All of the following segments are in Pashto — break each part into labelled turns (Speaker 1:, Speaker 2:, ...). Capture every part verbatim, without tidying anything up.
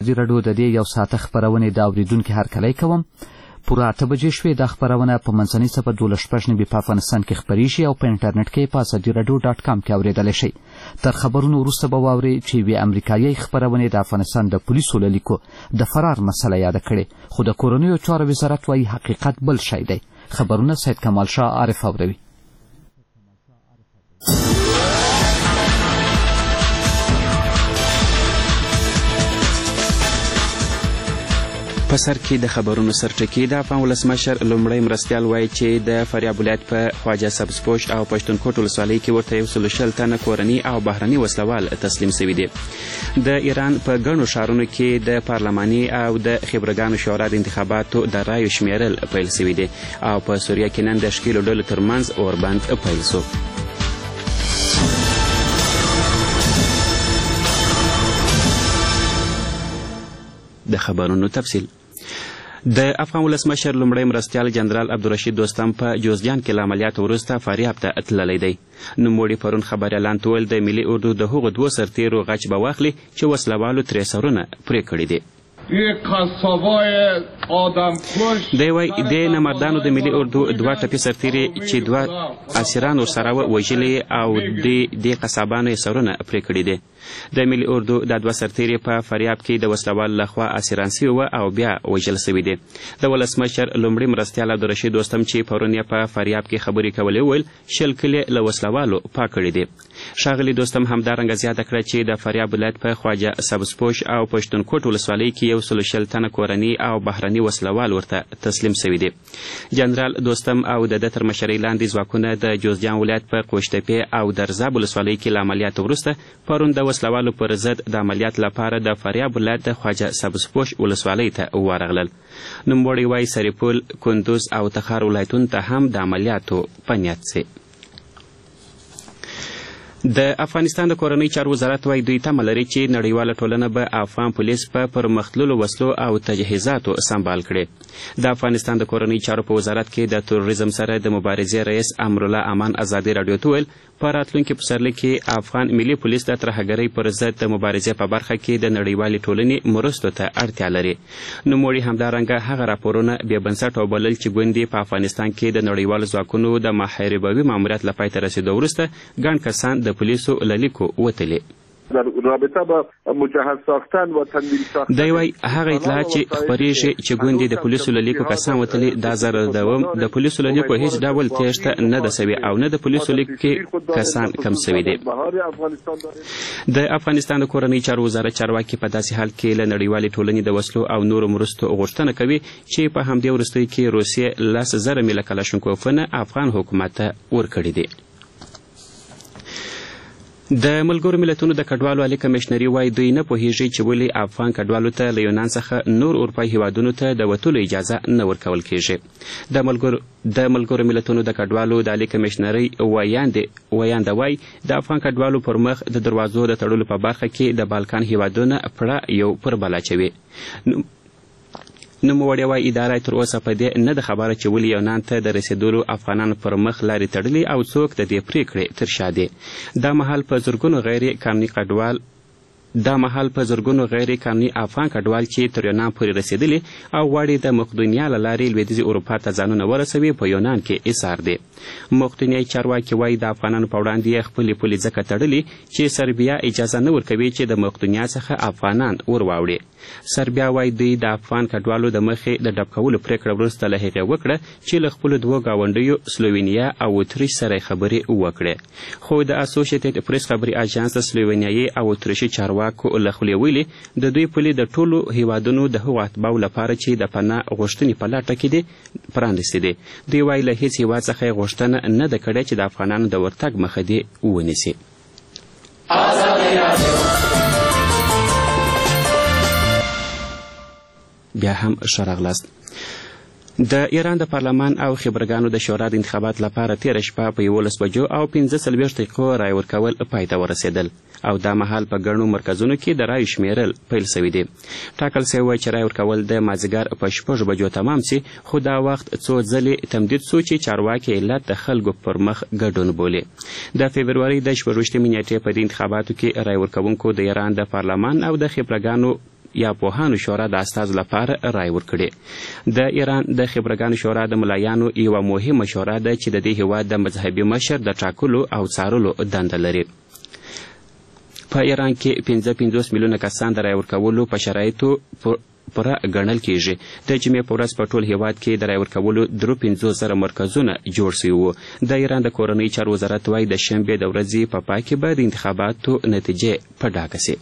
Speaker 1: ازادي راډیو د دې یو ساعته خپرونې د اورېدونکي هرکلی کوم. پوره اته بجې شوې. دا خپرونه په منځنۍ څپه دولس شپږ نوي په افغانستان کې خپرېږي او په انټرنیټ کې په ازادي راډیو ډاټ کام کې اورېدلی شئ. تر خبرونو وروسته به واورئ چې یوې امریکایي خپرونې د افغانستان د پولیسو له لیکو د فرار مسله یاده کړې، خو د کورنیو چارو وزارت وایي حقیقت بل شی دی. خبرونه سید کمال شاه عارف اوروي.
Speaker 2: په سر کې د خبرونو سرټکي د افغان ولسمشر لومړی مرستیال وایي چې د فاریاب ولایت په خواجه سبزپوش او پښتونخوا ولسوالۍ کې ورته یو سل شل تنه کورني او بهرني وسلوال تسلیم شوي دي. د ایران په ګڼو ښارونو کې د پارلماني او د خبرګانو شورا د انتخاباتو د رایو شمیرل پیل شوي دي او په سوریه کې نن د ښکېلو ډلو ترمنځ اوربند پیل شو. د خبرونو تفصیل. د افغان ولسمشر لومړی مرستیال جنرال عبدالرشید دوستم په جوزجان کې له عملیاتو وروسته فاریاب ته تللی دی. نوموړي پرون خبریالانو ته وویل د ملي اردو د هغو دوو سرتیرو غچ به واخلي چې وسلوالو ترې سرونه پرې کړي دي. دی وایي د نمردانو د ملي اردو دوه ټپي سرتیرې چې دوه اسیران ورسره وژلي او د دې قصابانو یې سرونه پرې کړي دي. د ملي اردو دا دوه سرتیرې په فاریاب کې د وسلوالو لخوا اسیران سوي وه او بیا وژل سوي دي. د ولسمشر لومړي مرستیال عبدالرشید دوستم چې پرون یې په فاریاب کې خبرې کولې وویل شل کلي له وسلوالو پاک کړي دي. ښاغلي دوستم همدارنګه زیاته کړه چې د فاریاب ولایت په خواجه سبزپوش او پښتونخوا ولسوالۍ کې یو سل شل تنه کورني او بهرني وسلوال ورته تسلیم سوي دي. جنرال دوستم او د ده تر مشرۍ لاندې ځواکونه د جوزجان ولایت په قوشتپې او درزاب ولسوالۍ کې له عملیاتو وروسته پرون د وسلوالو پر ضد د عملیات لپاره د فاریاب ولایت د خواجه سبزپوش ولسوالۍ ته ورغلل. نوموړی وایي سرپل، کندوز او تخار ولایتونو ته هم د عملیاتو په نیت سي. د افغانستان د کورنۍ چارو وزارت وایي دوی تمه لري چې نړیواله ټولنه به افغان پولیس په پرمختللو وسلو او تجهیزاتو سمبال کړي. د افغانستان د کورنۍ چارو په وزارت کې د تروریزم سره د مبارزې رئیس امرالله امان ازادي راډیو ته ویل په راتلونکي پسرلي کې افغان ملي پولیس د ترهګرۍ پر ضد د مبارزې په برخه کې د نړیوالې ټولنې مرستو ته اړتیا لري. نوموړي همدارنګه هغه راپورونه بې بنسټه وبلل چې ګوندې په افغانستان کې د نړیوالو ځواکونو د محاربوي ماموریت له پای ته رسېدو وروسته ګڼ کسان د پولیسو له لیکو وتلي.
Speaker 3: در رابطه با مجهز ساختن و تنظیم ساختن
Speaker 2: دی وایي هغه اطلاعات چې خپرېږي چې ګوندې د پولیسو له لیکو کسان وتلي دا ضرر دوم د پولیسو له لیکو هیڅ ډول تېښته نه ده سوې او نه د پولیسو لیک کې کسان کم سوي دي. د افغانستان د کورنۍ چارو وزارت چارواکي په داسې حال کې له نړیوالې ټولنې د وسلو او نورو مرستو غوښتنه کوي چې په همدې وروستیو کې روسیې لس زره میله کلاشینکوفونه افغان حکومت ته ورکړي دي. د ملګرو ملتونو د کډوالو عالي کمیشنري وایي دوی نه پوهیږي چې ولې افغان کډوالو ته له یونان څخه نور اروپایي هیوادونو ته د وتلو اجازه نه ورکول کیږي. د ملګرو د ملګرو ملتونو د کډوالو د عالي کمیشنري ویانده وایي د افغان کډوالو پر مخ د دروازو د تړلو په برخه کې د بالکان هیوادونه پړه یو پر بل اچوي. نوموړی وایي اداره تر اوسه په دې نه ده خبره چې ولې یونان ته د رسېدلو افغانانو پر مخ لارې تړلي او څوک د دې پرېکړې تر شا دي. دا مهال په زرګونو غیر قانوني کډوال دا مهال په زرګونو غیر قانوني افغان کډوال چې تر یونان پورې رسېدلي او غواړي د مقدونیا له لارې لوېدیځې اروپا ته ځانونه ورسوي په یونان کې ایثار دي. مقدونیایي چارواکي وایي د افغانانو په وړاندې خپلې پولې ځکه تړلي چې سربیا اجازه نه ورکوي چې د مقدونیا څخه افغانان ورواوړي. سربیا وایي دوی د افغان کډوالو د مخې د ډب کولو پرېکړه وروسته له هغې وکړه چې له خپلو دوو ګاونډیو سلووینیا او اتریش سره خبرې وکړې. خو د اسوسییټډ پریس خبري اژانس د سلووینیایي او اتریشي چارواکو له خولې ویلي د دوی پولې د ټولو هیوادونو د هغو اتباعو لپاره چې د پناه غوښتنې په لټه کې دي پرانیستې دي. دوی وایي له هیڅ هیواد څخه یې غوښتنه نه ده کړې چې د افغانانو د ورتګ مخه دې ونیسي. بیا هم ښه راغلاست. د ایران د پارلمان او خبرګانو د شورا د انتخابات لپاره تېره شپه په یولس بجو او پنځه څلوېښت دقیقو رای ورکول پای ته ورسېدل او دا مهال په ګڼو مرکزونو کې د رایو شمیرل پیل سوي دي. ټاکل سوی وه چې رای ورکول د مازدیګر په شپږو بجو تمام سي، خو دا وخت څو ځلې تمدید سو چې چارواکي علت د خلکو پر مخ ګډون بولي. د فبروري د شپږویشتمې نیټې په دې انتخاباتو کې رای ورکوونکو د ایران د پارلمان او د خبرګانو یا پوهانو شورا د استازو لپاره رای ورکړې. د ایران د خبرګانو شورا د ملایانو یوه مهمه شورا ده چې د دې هیواد د مذهبي مشر د ټاکلو او څارلو دنده لري. په ایران کې پنځه پنځوس میلیونه کسان د رای ورکولو په شرایطو پوره ګڼل کیږي. د جمعې په ورځ په ټول هیواد کې د رای ورکولو درو پنځوس زره مرکزونه جوړ شوي وو. د ایران د کورنۍ چارو وزارت وایي د شنبې د ورځې په پای کې به د انتخاباتو نتیجې په ډاګه سي.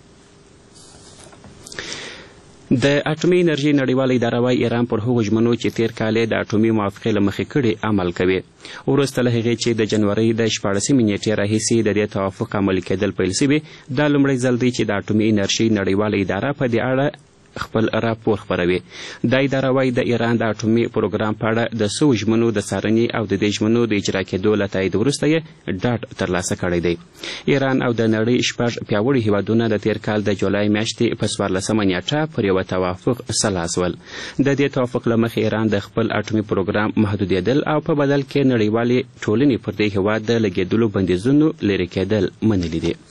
Speaker 2: د اټومي انرژي نړیواله اداره وایي ایران پر هغو ژمنو چې تیر کال د اټومي موافقې له مخې کړي عمل کوي. وروسته له هغې چې د جنورۍ د شپاړسمې نیټې راهیسې د دې توافق عملي کېدل پیل سوي، دا لومړی ځل دی چې د اټومي انرژي نړیواله اداره په دې اړه خپل راپور خپروي. دا اداره وایي د ایران د اټومي پروګرام په اړه د څو ژمنو د څارنې او د دې ژمنو د اجرا کېدو له تایید وروسته یې ډاډ ترلاسه کړی دی. ایران او د نړۍ شپږ پیاوړي هیوادونه د تیر کال د جولای میاشتې په څوارلسمه نیټه پر یوه توافق سلا سول. د دې توافق له مخې ایران د خپل اټومي پروګرام محدودیدل او په بدل کې نړیوالې ټولنې پر دې هیواد د لګېدلو بندیزونو لرې کېدل منلي دي.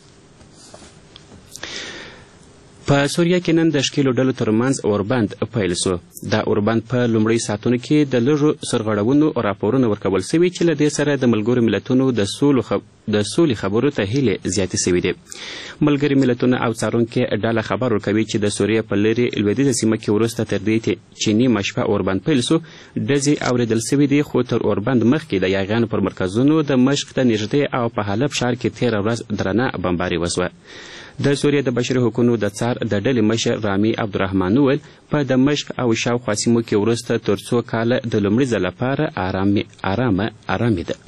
Speaker 2: په سوریه کې نن د ښکېلو ډلو ترمنځ اوربند پیل سو. دا اوربند په لومړۍ ساعتونو کې د لږو سرغړونو راپورونه ورکول سوي چې له دې سره د ملګرو ملتونو د سولې خبرو ته هیلې زیاتې سوي دي. ملګري ملتونه او څارونکي ډله خبر ورکوي چې د سوریې په لرې لویدیځه سیمه کې وروسته تر دې چې نیمه شپه اوربند پیل سو ډزې اورېدل سوي دي، خو تر اوربند مخکې د یاغیانو پر مرکزونو د مشق ته نږدې او په حلب ښار کې تېره ورځ درنه بمباري وسوه. د سوریې د بشري حقوقو د څار د ډلې مشر رامي عبدالرحمن وویل په دمشق او شاوخوا سیمو کې وروسته تر څو کاله د لومړي ځل لپاره ارامه ارامي ده.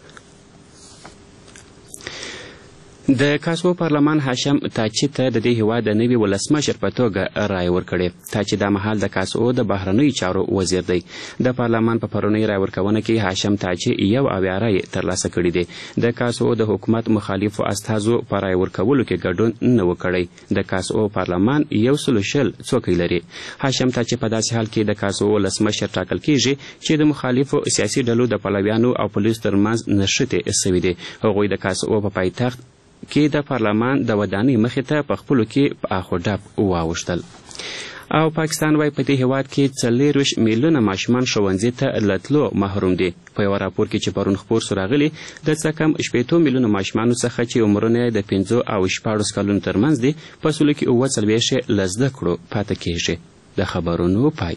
Speaker 2: د کاسو پارلمان هاشم تاچي ته د دې هیواد د نوي ولسمشر په توګه رای ورکړې. تاچي دا مهال د کاسو د بهرنیو چارو وزیر دی. د پارلمان په پرونۍ رای ورکونه کې هاشم تاچي یو اویا رای ترلاسه کړي دي. د کاسو د حکومت مخالفو استازو په رای ورکولو کې ګډون نه و کړی. د کاسو پارلمان یو سلو شل څوکۍ لري. هاشم تاچي په داسې حال کې د کاسو ولسمشر ټاکل کیږي چې د مخالفو سیاسي ډلو د پلویانو او پولیسو ترمنځ نښتې سوي دي. هغوی د کاسو په پایتخت کې د پارلمان د ودانۍ مخې ته په خپلو کې په اخ و ډب واوښتل. او پاکستان وایي په دې هیواد کې څلېرویشت میلیونه ماشومان ښوونځي ته له تلو محروم دي. په یوه راپور کې چې پرون خپور سو راغلی د څه کم شپېتو میلیونو ماشومانو څخه چې عمرونه یې د پنځو او شپاړس کلونو ترمنځ دي په سلو کې اووه څلوېښت یې له زده کړو پاته کېږي. د خبرونو پای.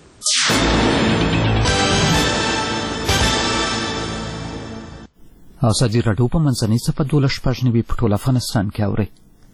Speaker 1: ازادي راډیو په منځنۍ صفحه دولس شپږ نوي په ټول افغانستان کې اورئ.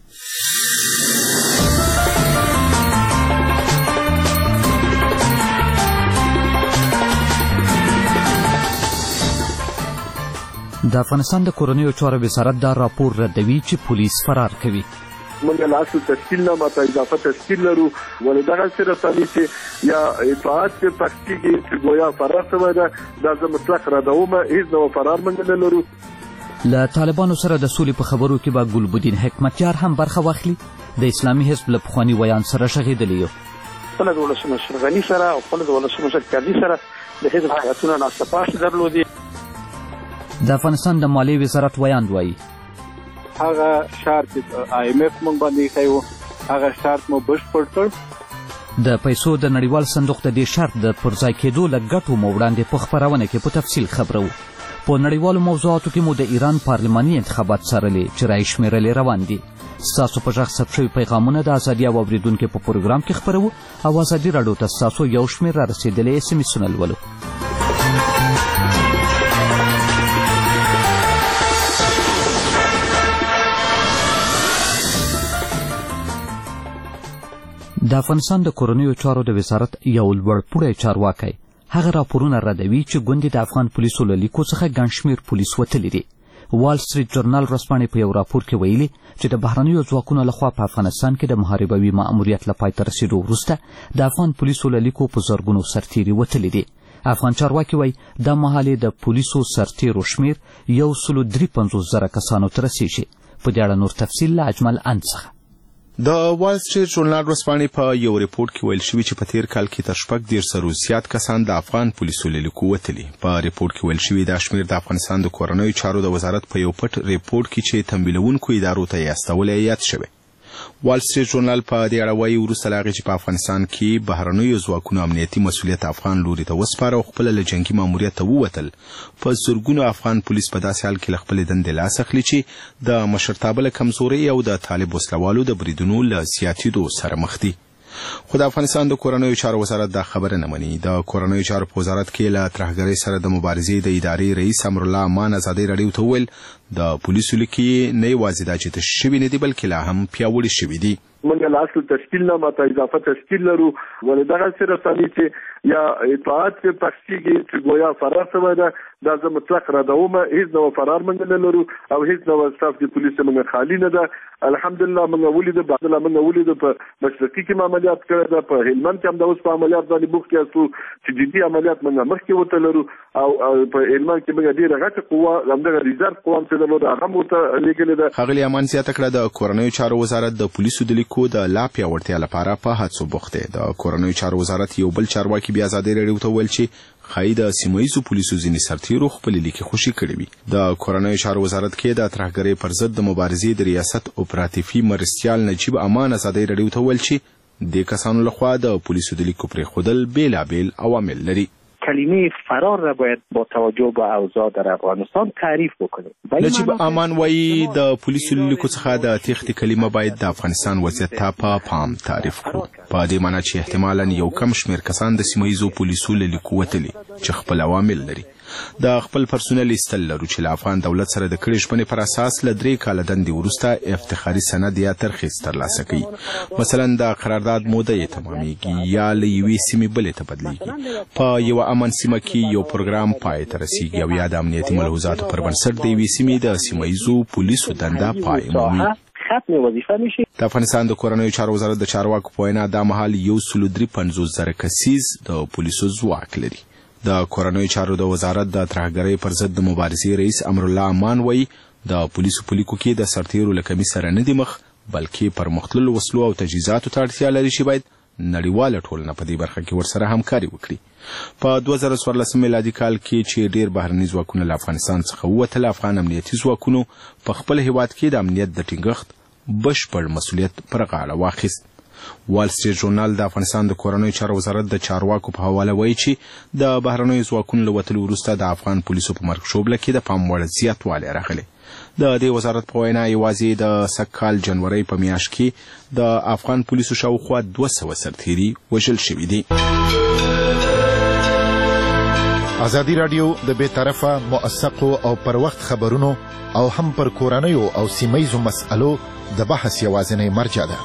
Speaker 1: د افغانستان د کورنیو چارو وزارت دا راپور ردوي چې پولیس فرار کوي.
Speaker 3: موږ له اصل تشکیل نه ماته اضافه تشکیل لرو، ولې دغه سره رسنۍ چې یا اطلاعات چې پخش کېږي چې ګویا فرار شوی ده، دا زه مطلق ردومه. هېڅ ډول فرار موږ نه لرو.
Speaker 1: له طالبانو سره د سولې په خبرو کې به ګلبدین حکمتیار هم برخه واخلي. د اسلامي حزب له پخواني ویان سره غږېدلی یو.
Speaker 4: خپله د ولسمشر غني سره او خپله د ولسمشر کاظمي سره د حزب هیاتونه ناسته پاشې درلودې.
Speaker 1: د افغانستان د مالیې وزارت ویاند وایي
Speaker 5: هغه شرط آی ایم اف موږ باندې ایښی و، هغه شرط مو بشپړ کړ.
Speaker 1: د پیسو د نړیوال صندوق د دې شرط د پرځای کېدو له ګټو مو وړاندې په خپرونه کې په تفصیل خبرو. په نړیوالو موضوعاتو کې مو د ایران پارلماني انتخابات څارلې چې رای شمیرلې روان دي. ستاسو په غږ ثبت شوي پیغامونه د ازادي او اورېدونکو په پروګرام کې خپرو او ازادي راډیو ته ستاسو یو شمېر را رسېدلي اس ام اسونه لولو. د افغانستان د کورنیو چارو د وزارت یو لوړپوړی چارواکی هغه راپورونه ردوي چې ګوندې د افغان پولیسو له لیکو څخه ګڼ شمېر پولیس وتلي دي. وال سټریټ جورنال ورځپاڼې په یو راپور کې ویلي چې د بهرنیو ځواکونو لخوا په افغانستان کې د محاربوي مأموریت له پای ته رسېدو وروسته د افغان پولیسو له لیکو په زرګونو سرتیري وتلي دي. افغان چارواکي وایي دا مهال د پولیسو سرتیرو شمېر یو سلو درې پنځوس زره کسانو ته رسېږي. په دې اړه نور تفصیل له اجمل اند څخه.
Speaker 6: د وال سټریټ جورنال ورځپاڼې په یو ریپورت کې ویل شوي چې په تیر کال کې تر شپږ دېرش زرو زیات کسان د افغان پولیسو له لیکو وتلي. په ریپورت کې ویل شوي دا شمېر د افغانستان د کورنیو چارو د وزارت په یو پټ ریپورت کې چې تمویلوونکو ادارو ته یې استولی یاد شوی. وال سټریټ ژورنال په دې اړه وایي وروسته له هغې چې په افغانستان کې بهرنیو ځواکونو امنیتي مسؤلیت افغان لوري ته وسپاره او خپله له جنګي ماموریته ووتل، په زرګونو افغان پولیس په داسې حال کې له خپلې دندې لاس اخلي چې د مشرتابه له کمزورۍ او د طالب وسلوالو د بریدونو له زیاتېدو سره مخ دي. خو د افغانستان د کورنیو چارو وزارت دا خبره نه مني. د کورنیو چارو په وزارت کې له ترهګرۍ سره د مبارزې د ادارې رئیس امرالله امان ازادۍ راډیو ته وویل د پولیسو لیکې نه یوازې دا چې تش شوي نه دي بلکې لا هم پیاوړي شوي دي.
Speaker 3: موږ له اصل تشکیل نه ماته اضافه تشکیل لرو، ولې دغه سره رسنۍ چې یا اطاعت په پښتیږي چې گویا فرار شوی ده، دا زه مطلق ردومه. هیڅ نوع فرار موږ نه لرو او هیڅ نوع سټاف د پولیسو موږ خالي نه ده. الحمدلله موږ ولیده بعد موږ ولیده په مشرقي کې عملیات کړی ده، په هلمند کې هم د اوس په عملیات باندې بوخت یاستو چې جدي عملیات موږ مخکې ورته لرو او په هلمند کې موږ ډېره غټه قوه همدغه ریزرو قوه هم چې درلوده هغه هم ورته لېږلې ده. ښاغلي امان زیاته کړه د کورنیو چارو وزارت د پولیسو د لیکو د لا پیاوړتیا لپاره په هڅو بوخت دی. د کورنیو چارو وزارت یو بل چارواکي بیا ازادۍ راډیو ته ویل چې ښایي د سیمه ییزو پولیسو ځینې سرتیرو خپلې لیکې خوشي کړې وي. د کورنیو چارو وزارت کې د ترهګرۍ پر ضد د مبارزې د ریاست اپراتیفي مرستیال نجیب امان ازادۍ راډیو ته ویل چې د کسانو لخوا د پولیسو د لیکو پرېښودل بېلابېل عوامل لري.
Speaker 7: کلمه فرار را باید با توجه به اوضاع در افغانستان تعریف بکنیم.
Speaker 6: نجیب امان وایي د پولیسو لیکو څخه د تېښتې کلمه باید د افغانستان وضعیت ته په پام تعریف کړو، په دې معنی چې احتمالاً یو کم شمېر کسان د سیمه ییزو پولیسو له لیکو وتلي چې خپل عوامل لري. د خپل پرسونل ایستل لرو چې له افغان دولت سره د کړې ژمنې پر اساس له درې کاله دندې وروسته افتخاري سند یا ترخیص ترلاسه کوي. مثلا د قرارداد موده یې تمامیږي یا له یوې سیمې بلې ته بدلیږي، په یوه امن سیمه کې یو پروګرام پای ته رسیږي او یا د امنیتي ملحوظاتو پر بنسټ د یوې سیمې د سیمه ییزو پولیسو دنده پای مومي. د افغانستان د کورنیو چارو وزارت د چارواکو په وینا دا مهال یو سلو درې پنځوس زره کسیز د پولیسو ځواک لري. د کورنیو چارو د وزارت د ترهګرۍ پر ضد د مبارزې رئیس امرالله امان وایي د پولیسو په لیکو کې د سرتیرو له کمي سره نه دي مخ، بلکې پرمختللو وسلو او تجهیزاتو ته اړتیا لري چې باید نړیواله ټولنه په دې برخه کې ورسره همکاري وکړي. په دوه زره څوارلسم میلادي کال کې چې ډېر بهرني ځواکونه له افغانستان څخه ووتل، افغان امنیتي ځواکونو په خپل هیواد کې د امنیت د ټینګښت بشپړ مسؤلیت پر غاړه واخیست. وال سټریټ ژورنال د افغانستان د کورنیو چارو وزارت د چارواکو په حواله وایي چې د بهرنیو ځواکونو له وتلو وروسته د افغان پولیسو په مرګ شوبله کې د پام وړ زیاتوالی راغلی. د دې وزارت په وینا یوازې د سږ کال جنورۍ په میاشت کې د افغان پولیسو شاوخوا دوه سوه سرتیري وژل شوي دي.
Speaker 8: ازادي راډیو د بې طرفه، موثقو او پر وخت خبرونو او هم پر کورنیو او سیمهیزو مسألو د بحث یوازینۍ مرجع ده.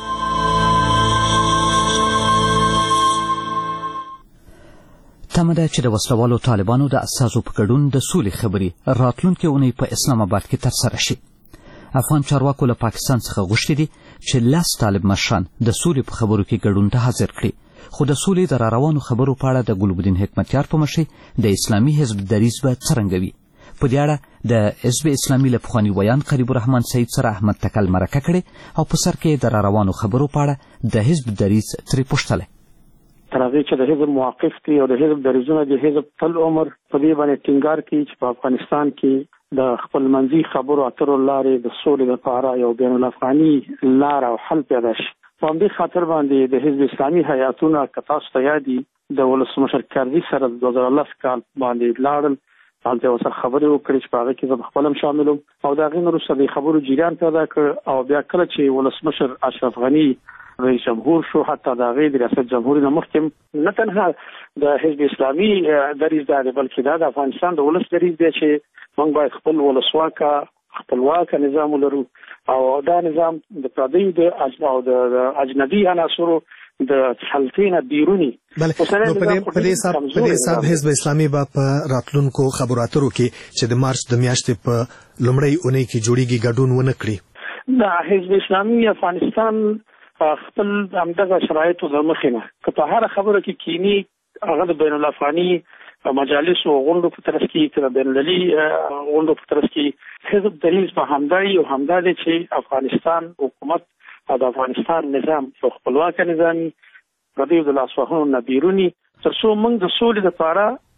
Speaker 1: تمه ده چې د وسلوالو طالبانو د اساسو په ګډون د سولې خبرې راتلونکې اونۍ په اسلام آباد کې ترسره شي. افغان چارواکو له پاکستان څخه غوښتي دي چې لس طالب مشران د سولې په خبرو کې ګډون ته حاضر کړي، خو د سولې د راروانو خبرو په اړه د ګلبدین حکمتیار په مشرۍ د اسلامي حزب دریځ به څرنګه وي. په دې اړه د حزب اسلامي له پخواني ویان قریب الرحمن سعید سره احمد تکل مرکه کړې او په سر کې د راروانو خبرو په اړه د حزب دریځ ترې پوښتلی.
Speaker 4: تر هغې چې د حزب موقف دي او د حزب دریځونه د حزب تل عمر په دې باندې ټینګار کوي چې په افغانستان کې د خپلمنځي خبرو اترو لارې د سولې لپاره یو بین الافغاني لار او حل پیدا شي. په همدې خاطر باندې د حزب اسلامي هیاتونه که تاسو ته یاد دي د ولسمشر کاردي سره د دوه زره لس کال باندې لاړل، هلته ورسره خبرې وکړې چې په هغه کې زه په خپله هم شامل وم او د هغې نه وروسته د خبرو جریان پیدا کړ او بیا کله چې ولسمشر اشرف غني رئیس جمهور شو، حتی د هغې د ریاست جمهور نه مخکې نه تنها د حزب اسلامي دریځ دا دی بلکې دا د افغانستان د ولس دریځ دی چې موږ باید خپل ولسواکه خپلواکه نظام ولرو او دا نظام د پردیو او د اجنبي عناصرو د حلقې نه بیروني.
Speaker 9: بله نو په دې حساب حزب اسلامي به په راتلونکو خبرو اترو کې چې د مارچ د میاشتې په لومړۍ اونۍ کې جوړیږي ګډون ونه کړي.
Speaker 4: دا حزب اسلامي افغانستان خپل همدغه شرایطو د مخې نه که په هره خبره کې کینی هغه د بین الافغاني مجالسو غونډو په طرف کې که د بین المللي غونډو په طرف کې حزب دریځ په همدا یو همدا دی چې افغانستان حکومت او د افغانستان نظام یو خپلواکه نظامي پردیو د لاسوهنو نه بیروني تر څو موږ د سولې لپاره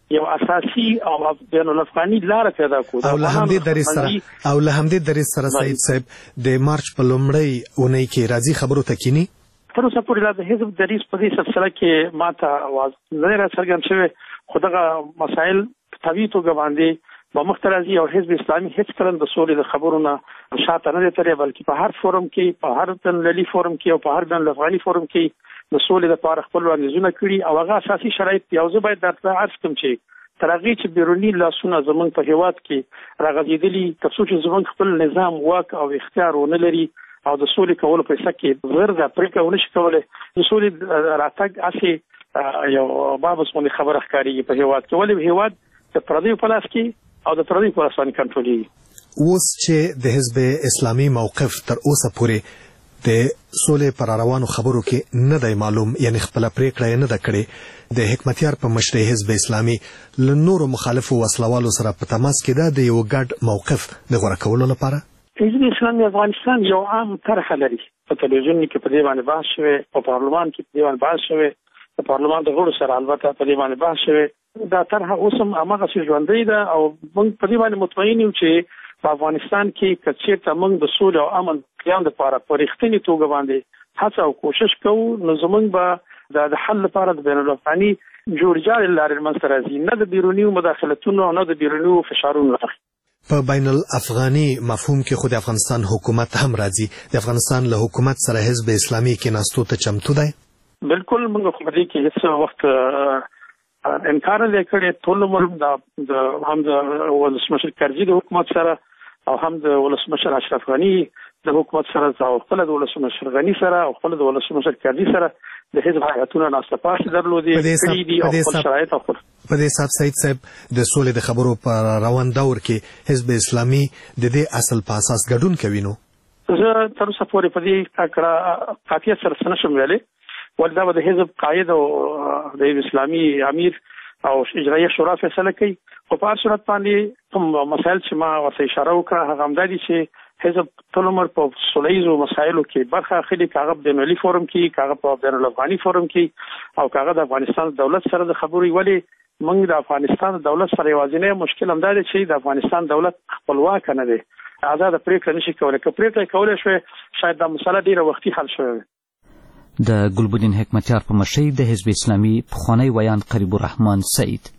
Speaker 4: یو اساسي او بین الافغاني لار پیدا کړو
Speaker 9: او له همدې درې سره او له همدې درې سره سید صاحب د مارچ په لومړۍ اونۍ کې راځي خبرو ته کینی
Speaker 4: تر اوسه پورې د حزب دریس په دې سلسله کې ماته आवाज نه راڅرګند شوی خو دغه مسایل طبيعي توګه باندې په مختلفي او حزب اسلامي هیڅ کله د سولې د خبرونه شاته نه ترې بلکې په هر فورم کې په هر بین‌المللي فورم کې او په هر بین‌الافغاني فورم کې د سولې لپاره خپل وړاندیزونه کړي او هغه اساسي شرایط یو ځای باید درته عرض کوم چې تر هغه چې بیرونی لاسونه زمونږ په هیواد کې راغځېدلي تر څو چې زمونږ خپل نظام واک او اختیار ونه لري او د سولې کولو په څه کې غیر د پریکړه ونه شي کولای د سولې راتګ اسی یو بابس باندې خبره ښکاري په هیواد کې ولې هیواد د پردیو په لاس کې او د پردیو په لاس باندې کنټرولېږي
Speaker 9: اوس چې د حزب اسلامي موقف تر اوسه پورې د سولې پر روانو خبرو کې نه دی معلوم یعنی خپل پریکړه نه ده کړې د حکمتیار په مشرۍ حزب اسلامي له نورو مخالفو وسلوالو سره په تماس کې ده د یو ګډ موقف د غوړه کولو لپاره
Speaker 4: حزب اسلامي افغانستان یو عام طرح لري په تلویزیون کې په دې باندې بحث شوی په پارلمان کې په دې باندې بحث شوی په پارلمان د غړو سره البته په دې باندې بحث شوی دا طرح اوس هم هغه څه ژوندۍ ده او موږ په دې باندې مطمئن یو چې په افغانستان کې کچېرته موږ د سولې او امن قیام لپاره په رښتینې توګه باندې هڅه او کوشش کوو نو زموږ به د حل لپاره د بین الافغاني جوړجاړي لارې منځته راځي نه د بیروني مداخلتونو او نه د بیروني فشارونو
Speaker 9: په بین الافغاني مفهوم کې خود افغانستان حکومت هم راځي د افغانستان له حکومت سره حزب اسلامي کې ناستو ته چمتو دی
Speaker 4: بالکل موږ خو دې کې هیڅ وخت انکار نه کړی ټول عمر د هم د ولسمشر کرزي د حکومت سره او هم د ولسمشر اشرف غنی د حکومت سره او خپل د ولسمشر غنی سره او خپل د ولسمشر کرزي سره د حزب هیئتونو ناستپاس درلودي کړي دي او خپل شرایط او
Speaker 9: په دې سات سید صاحب د سولې د خبرو په روان دور کې حزب اسلامي د دې اصل په اساس ګډون کوي نو
Speaker 4: زه تر اوسه پورې په دې کړه قاطعیت سره نشم ویلي ولدا د حزب قائد او د اسلامي امیر او اجرایه شورا فیصله کوي په هر صورت باندې کوم مسایل چې ما ورته اشاره وکړه هغه هم دي چې حزب ټول عمر په سولهیزو مسایلو کې برخه اخلي کاغه بین المللي فورم کې کاغه په بین الافغاني فورم کې او کاغه د افغانستان دولت سره د خبرې ولی موږ د افغانستان دولت سره یوازینی مشکل هم دی چې د افغانستان دولت خپلواک نه دی آزاد پریکړه نشي کولای که پریکړه کولای شي شاید دا مسله ډیره وختي حل شوی
Speaker 1: د ګلبدین حکمتیار په مشرۍ د حزب اسلامي پخوانی ویان قریب الرحمن سعید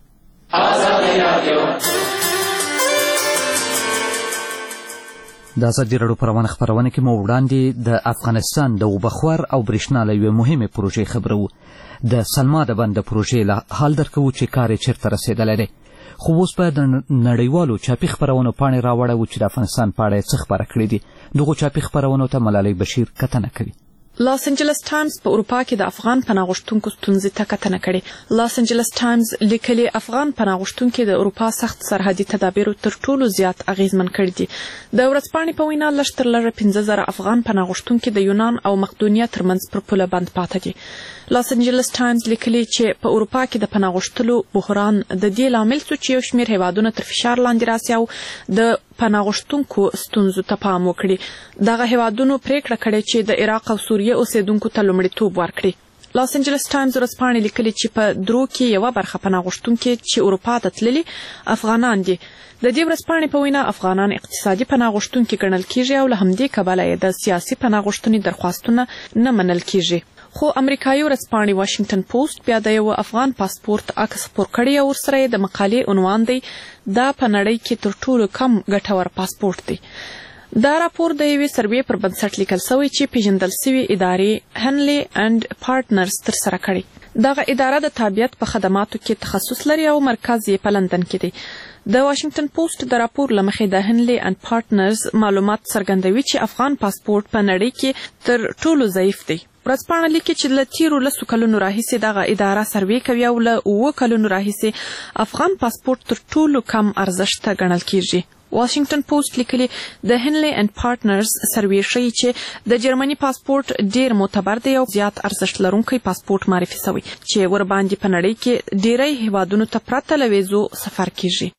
Speaker 1: د ازادي راډیو په روانه خپرونه کې مو وړاندې د افغانستان د اوبخور او برېښنا له یوې مهمې پروژې خبرو د سلما د بند د پروژې له حال درکوو چې کار یې چېرته رسېدلی دی خو اوس به د نړیوالو چاپي خپرونو پاڼې راوړو چې د افغانستان په اړه یې څه خپاره کړي دي دغو چاپي خپرونو ته ملالۍ بشیر کتنه کوي
Speaker 10: لاس انجلس ټایمز په اروپا کې د افغان پناه غوښتونکو ستونزې ته کتنه کړې. لاس انجلس ټایمز لیکلي افغان پناه غوښتونکي د اروپا سخت سرحدي تدابیرو تر ټولو زیات اغیزمن کړي دي. د ورځپاڼې په وینا لږ تر لږه پنځه زره افغان پناه غوښتونکي د یونان او مقدونیا ترمنځ پر پوله بند پاتې دي. لاس انجلس ټایمز لیکلي چې په اروپا کې د پناه غوښتلو بحران د دې لامل څو چې یو شمېر هیوادونه تر فشار لاندې راسي او د پناه غوښتونکو ستونزو ته پام وکړي. دغه هیوادونو پریکړه کړې چې د عراق او سوریې اوسیدونکو ته لومړیتوب ورکړي. لاس انجلس ټایمز ورځپاڼې لیکلي چې په درو کې یوه برخه پناه غوښتونکي چې اروپا ته تللي افغانان دي. د دې ورځپاڼې په وینا افغانان اقتصادي پناه غوښتونکي ګڼل کیږي او له همدې کبله یې د سیاسي پناه غوښتنې درخواستونه نه منل کیږي. خو امریکایي ورځپاڼې واشنگټن پوسټ بیا د یو افغان پاسپورت عکس خپور کړی او ورسره یې د مقالې عنوان دی دا په نړۍ کې تر ټولو کم ګټور پاسپورت دی. دا راپور د یوې سروې پر بنسټ لیکل شوی چې پیژندل شوې ادارې هنلي اینډ پارټنرز ترسره کړي. دغه اداره د تابعیت په خدماتو کې تخصص لري او مرکز یې په لندن کې دی. د واشنگټن پوسټ د راپور له مخې د هنلي اینډ پارټنرز معلومات څرګندوي چې افغان پاسپورت په نړۍ کې تر ټولو ضعیف دی. ورځپاڼه لیکي چې له تیرو لسو کلونو راهیسې دغه اداره سروې کوي او له اووه کلونو راهیسې افغان پاسپورت تر ټولو کم ارزښته ګڼل کیږي. واشنگټن پوسټ لیکلي د هنلي اینډ پارټنرز سروې ښیي چې د جرمني پاسپورت ډیر معتبر دی او زیات ارزښت لرونکی پاسپورت معرفي شوی چې ورباندې په نړۍ کې ډیری هیوادونو ته پرته له ویزو سفر کیږي.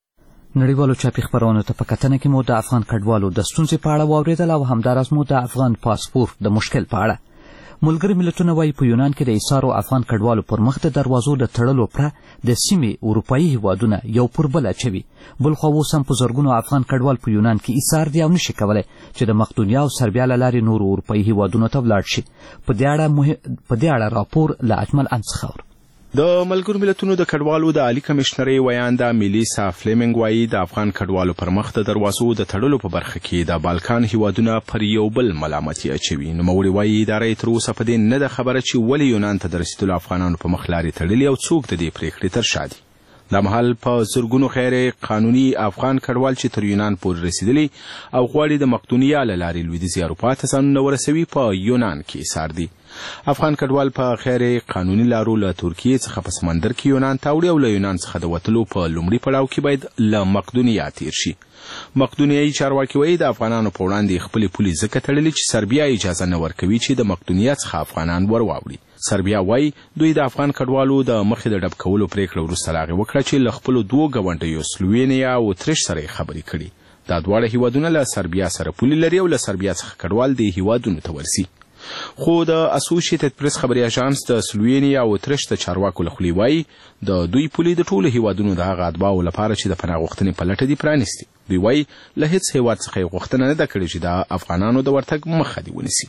Speaker 1: نړیوالو چاپي خپرونو ته په کتنه کې مو د افغان کډوالو د ستونزې په اړه واورېدل او همداراز مو د افغان پاسپورت د مشکل په اړه. ملګري ملتونه وایي په یونان کې د ایثارو افغان کډوالو پر مخ د دروازو د تړلو پره د سیمې اروپایي هیوادونه یو پر بل اچوي. بلخوا اوس هم په زرګونو افغان کډوال په یونان کې ایثار دي او نشي کولی چې د مقدونیا او سربیا له لارې نورو اروپایي هیوادونو ته ولاړ شي. په دې اړه راپور له اجمل ان څخه اورو.
Speaker 6: د ملګرو ملتونو د کډوالو د عالی کمشنرۍ ویانده میلیسا فلیمنګ وایي د افغان کډوالو پر مخ د دروازو د تړلو په برخه کې د بالکان هیوادونه پر یو بل ملامتي اچوي. نوموړي وایي ادارې تر اوسه په دې نه ده خبره چې ولې یونان ته د رسېدلو افغانانو په مخ لارې تړلي او څوک د دې پرېکړې تر شا دي. دا مهال په زرګونو غیر قانوني افغان کډوال چې تر یونان پورې رسېدلي او غواړي د مقدونیا له لارې لویدیځې اروپا ته ځانونه ورسوي په یونان کې ایثار دي. افغان کډوال په غیر قانوني لارو له ترکیې څخه په سمندر کې یونان ته اوړي او له یونان څخه د وتلو په لومړي پړاو کې باید له مقدونیا تیر شي. مقدونیایي چارواکي وایي د افغانانو په وړاندې خپلې پولې ځکه تړلې چې سربیا اجازه نه ورکوي چې د مقدونیا څخه افغانان ور واوړي. سربیا وایي دوی د افغان کډوالو د مخې د ډب کولو پریکړه وروسته لا هغې وکړه چې له خپلو دوو ګاونډیو سلووینیا او اتریش سره یې خبرې کړي. دا دواړه هیوادونه له سربیا سره پولې لري او له سربیا څخه کډوال دې هیوادونو ته ورسي. خو د اسوسییټډ پریس خبري اژانس د سلووینیا او اتریش د چارواکو له خولې وایي د دوی پولې د ټولو هیوادونو د هغه اتباعو لپاره چې د پناه غوښتنې په لټه دي پرانیستي. دوی وایي له هیڅ هیواد څخه یې غوښتنه نه ده کړې چې د افغانانو د ورتګ مخه دې ونیسي.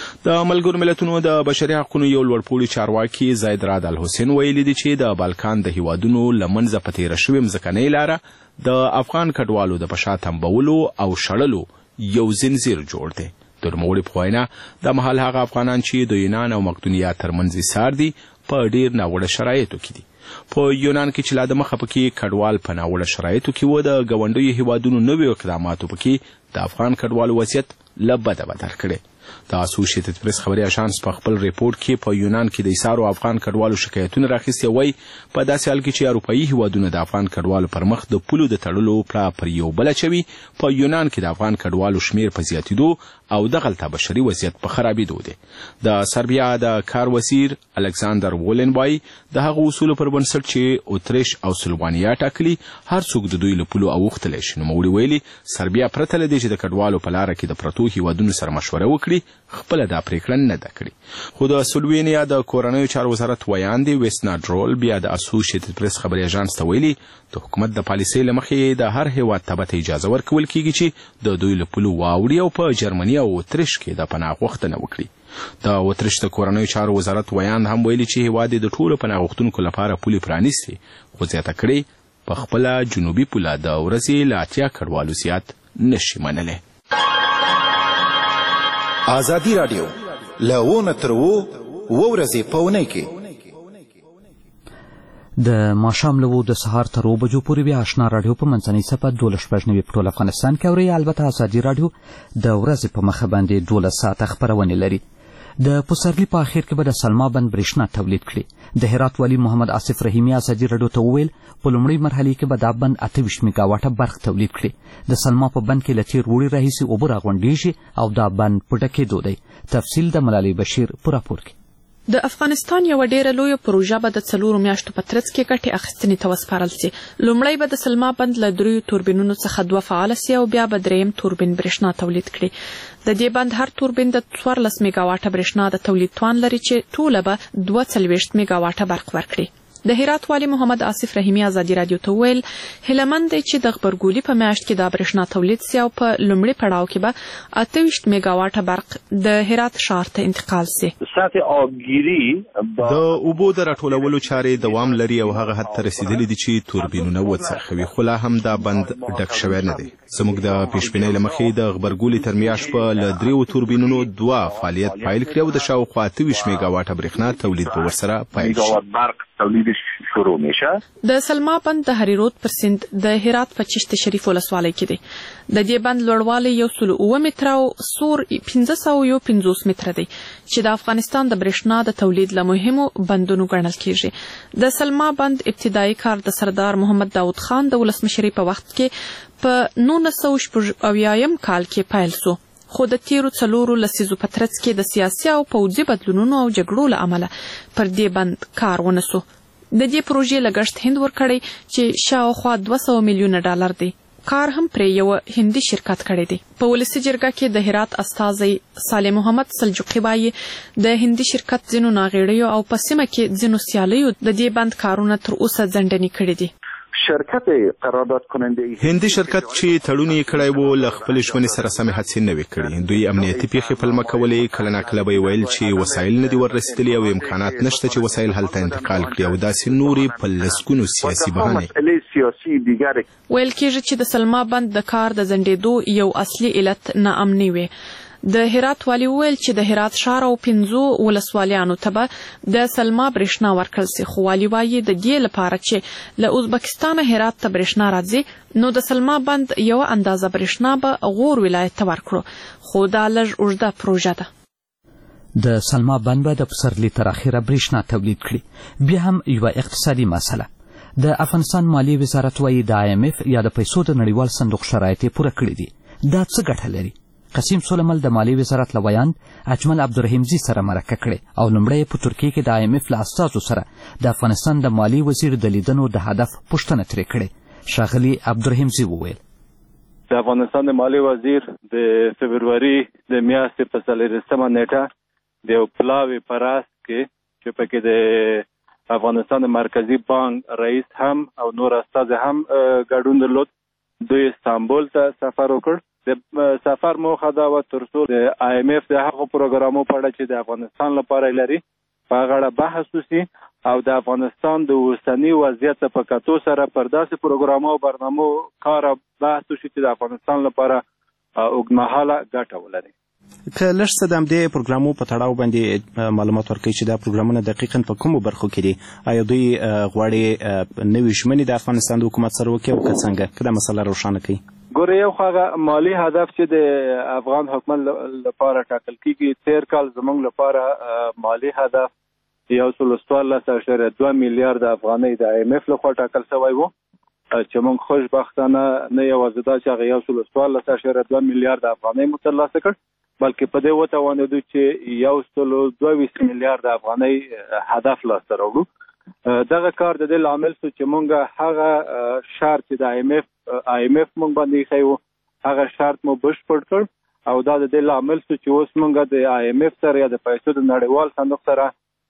Speaker 6: د ملګرو ملتونو د بشري حقوقو یو لوړپوړي چارواکي زید راد الحسین ویلي دي چې د بالکان د هیوادونو له منځه په تېره شوې مځکنۍ لاره د افغان کډوالو د په شا تمبولو او شړلو یو زنځیر جوړ دی. د نوموړي په وینا دا مهال هغه افغانان چې د یونان او مقدونیا ترمنځ ایثار دي په ډیر ناوړه شرایطو کې دي. په یونان کې چې لا د مخه پکې کډوال په ناوړه شرایطو کې و، د ګاونډیو هیوادونو نویو اقداماتو پکې د افغان کډوالو وضعیت له بده بدتر کړی. د اسوسییټډ پریس خبري اژانس په خپل ریپورت کې په یونان کې د ایثارو افغان کډوالو شکایتونه راخیستي وایي په داسې حال کې چې اروپایي هیوادونه د افغان کډوالو پر مخ د پولو د تړلو پړه پر یو بل اچوي، په یونان کې د افغان کډوالو شمیر په زیاتېدو او دغلته بشري وضعیت په خرابېدو دی. د سربیا د کار وزیر الکساندر وولن وایي د هغو اصولو پر بنسټ چې اتریش او سلووانیا ټاکلي هر څوک د دوی له پولو اوښتلی شي. نوموړي ویلي سربیا پرته له دې چې د کډوالو په لاره کې د پرتو هیوادونو سره مشوره وکړي خپله دا پریکړه نه ده کړې. خو د سلووینیا د کورنیو چارو وزارت ویاندې ویسنا ډرول بیا د اسوسییټډ پریس خبري اژانس ته ویلي د حکومت د پالیسۍ له مخې د هر هیواد ته به اجازه ورکول کیږي چې د دوی له پولو واوړي او په جرمني او اتریش کې د پناه غوښتنه وکړي. د اتریش د کورنیو چارو وزارت ویاند هم ویلي چې هیواد د ټولو پناه غوښتونکو لپاره پولې پرانیستي، خو زیاته کړې په خپله جنوبي پوله د ورځې له اتیا کډوالو زیات نشي منلی.
Speaker 8: ازادي راډیو له تر و ورځې په اونۍ کې
Speaker 1: د ماښام له د سهار تر اوو بجو پورې بیا اشنا راډیو په منځنۍ څپه دولس شپږ نوي په ټول افغانستان کې اورئ. البته ازادي راډیو د ورځې په مخه باندې دولس ساعته خپرونې لري. د پسرلي په اخر کې به د سلما بند برېښنا تولید کړي. د هرات والي محمد آصف رحیمي ازادي راډیو ته وویل په لومړۍ مرحلې کې به دا بند اته ویشت میګاواټه برق تولید کړي. د سلما په بند کې له تېر اوړي راهیسې اوبه راغونډېږي او دا بند په ډکېدو دی. تفصیل د ملالۍ بشیر په راپور کې.
Speaker 10: د افغانستان یو ډیره لویه پروژه به د څلورو میاشتو په ترڅ کې ګټې اخیستنې ته وسپارل سي. لومړی به د سلما بند له دریو توربینونو څخه دوه فعاله سي او بیا به دریم توربین برېښنا تولید کړي. د دې بند هر توربین د څوارلس میګاواټه برېښنا د تولید توان لري چې ټوله به دوه څلوېښت میګاواټه برق ورکړي. د هرات والي محمد آصف رحیمي ازادي راډیو ته وویل هیلهمند دی چې د غبرګولي په میاشت کې دا برېښنا تولید سي او په لومړي پړاو کې به اته ویشت میګاواټه برق د هرات ښار ته انتقال سي.
Speaker 6: سطح آبگیری د اوبو د راټولولو چارې دوام لري او هغه حد ته رسیدلي دي چې توربینونه وڅرخوي، خو لا هم دا بند ډک شوی نه دی. زموږ د پیشبینۍ له مخې د غبرګولي تر میاشت په له دریو توربینونو دوه فعالیت پیل کړي او د شاوخوا اته ویشت میګاواټه برېښنا تولید به ورسره پیل شي.
Speaker 7: تولیدش شروع میشه.
Speaker 10: د سلما بند د هریرود پر سیند د هرات په چشت شریف ولسوالۍ کې دی. د دې بند لوړوالی یو سل اوه متره او سور پنځه سوه یو پنځوس متره دی چې د افغانستان د برېښنا د تولید له مهمو بندونو ګڼل کیږي. د سلما بند ابتدایي کار د سردار محمد داود خان د ولسمشرۍ په وخت کې په نولس سوه شپږ اویایم کال کې پیل سو، خو د تیرو څلورو لسیزو په ترڅ کې د سیاسي او پوځي بدلونونو او جګړو له امله پر دې بند کار ونه سو. د دې پروژې لګښت هند ورکړی چې شاوخوا دوه سوه میلیونه ډالر دی. کار هم پر یو هندي شرکت کړی دی. په ولسی جرګه کې د هرات استاذي صالح محمد سلجوقي وایي د هندي شرکت ځینو ناغېړیو او په سیمه کې ځینو سیالیو د دې بند کارونه تر اوسه ځنډنې کړي دي.
Speaker 11: شرکت قرارداد کننده
Speaker 6: هندي شرکت چې تړون یې کړی و له خپل ژمنې سره سمې هڅې نه وې کړې. دوی امنیتي پیښې پلمه کولې، کله ناکله به یې ویل چې وسایل نه دي وررسېدلي او امکانات نشته چې وسایل هلته انتقال کړي او داسې نورې په لسګونو سیاسي بهانې.
Speaker 10: ویل کېږي چې د سلما بند د کار د ځنډېدو یو اصلي علت ناامني وي. د هرات والی ویل چې د هرات ښار او پنځو ولسوالیانو ته به د سلما برېښنا ورکړل سي، خو والی وایي د دې لپاره چې له ازبکستانه هرات ته برېښنا راځي نو د سلما بند یوه اندازه برېښنا به غور ولایت ته ورکړو، خو دا لږ اوږده پروژه ده.
Speaker 1: د سلما بند به د پسرلي تر اخره برېښنا تولید کړي. بیا هم یوه اقتصادي مسله. د افغانستان مالی وزارت وایي د آی ایم اف یا د پیسو د نړیوال صندوق شرایط یې پوره کړي دي. دا څه ګټه لري؟ قسیم سلیمل د مالی وزارت له ویاند اجمل عبدالرحیمزي سره مرکه کړې او لومړی په ترکیه کې د آی ایم اف له استازو سره د افغانستان د مالی وزیر د لیدنو د هدف پوښتنه ترې کړې. ښاغلي عبدالرحیمزي وویل
Speaker 5: د افغانستان د مالی وزیر د فبروري د میاشتې په څلېرویشتمه نیټه د یو پلاوي په راس کې چې پکې د افغانستان د مرکزي بانک رئیس هم او نور استازي هم ګډون درلود. دوی استانبول ته سفر وکړ. د سفر موخه دا وه تر څو د آی ایم اف د هغو پروګرامو په اړه چې د افغانستان لپاره لري په هغه اړه بحث وشي او د افغانستان د اوسني وضعیت په کتو سره پر داسې پروګرامو او برنامو کار بحث وشي چې د افغانستان لپاره اوږدمهاله ګټه ولري.
Speaker 2: که لږ څه د همدې پروګرامو په تړاو باندې معلومات ورکوي چې دا پروګرامونه دقیقاً په کومو برخو کې دي؟ آیا دوی غواړي نوې ژمنې د افغانستان د حکومت سره وکړي او که څنګه؟ که دا مسله روښانه کړي.
Speaker 5: ګوره یو خو هغه مالي هدف چې د افغان حکومت لپاره ټاکل کېږي، تېر کال زموږ لپاره مالي هدف یو سل څوارلس اعشاریه دوه میلیارده افغانۍ د آی ایم اف لخوا ټاکل شوی و چې موږ خوشبختانه نه یوازې دا چې هغه یو سل څوارلس اعشاریه دوه میلیارده افغانۍ مو ترلاسه کړ، بلکې په دې وتوانېدو چې یو سل دوه ویشت میلیارده افغانۍ هدف لاسته راوړو. دغه کار د دې لامل شو چې موږ هغه شرط چې د آی ایم اف آی ایم اف موږ باندې ایښی و هغه شرط مو بشپړ کړ او دا د دې لامل شو چې اوس موږ د آی ایم اف سره یا د پیسو د نړیوال صندوق سره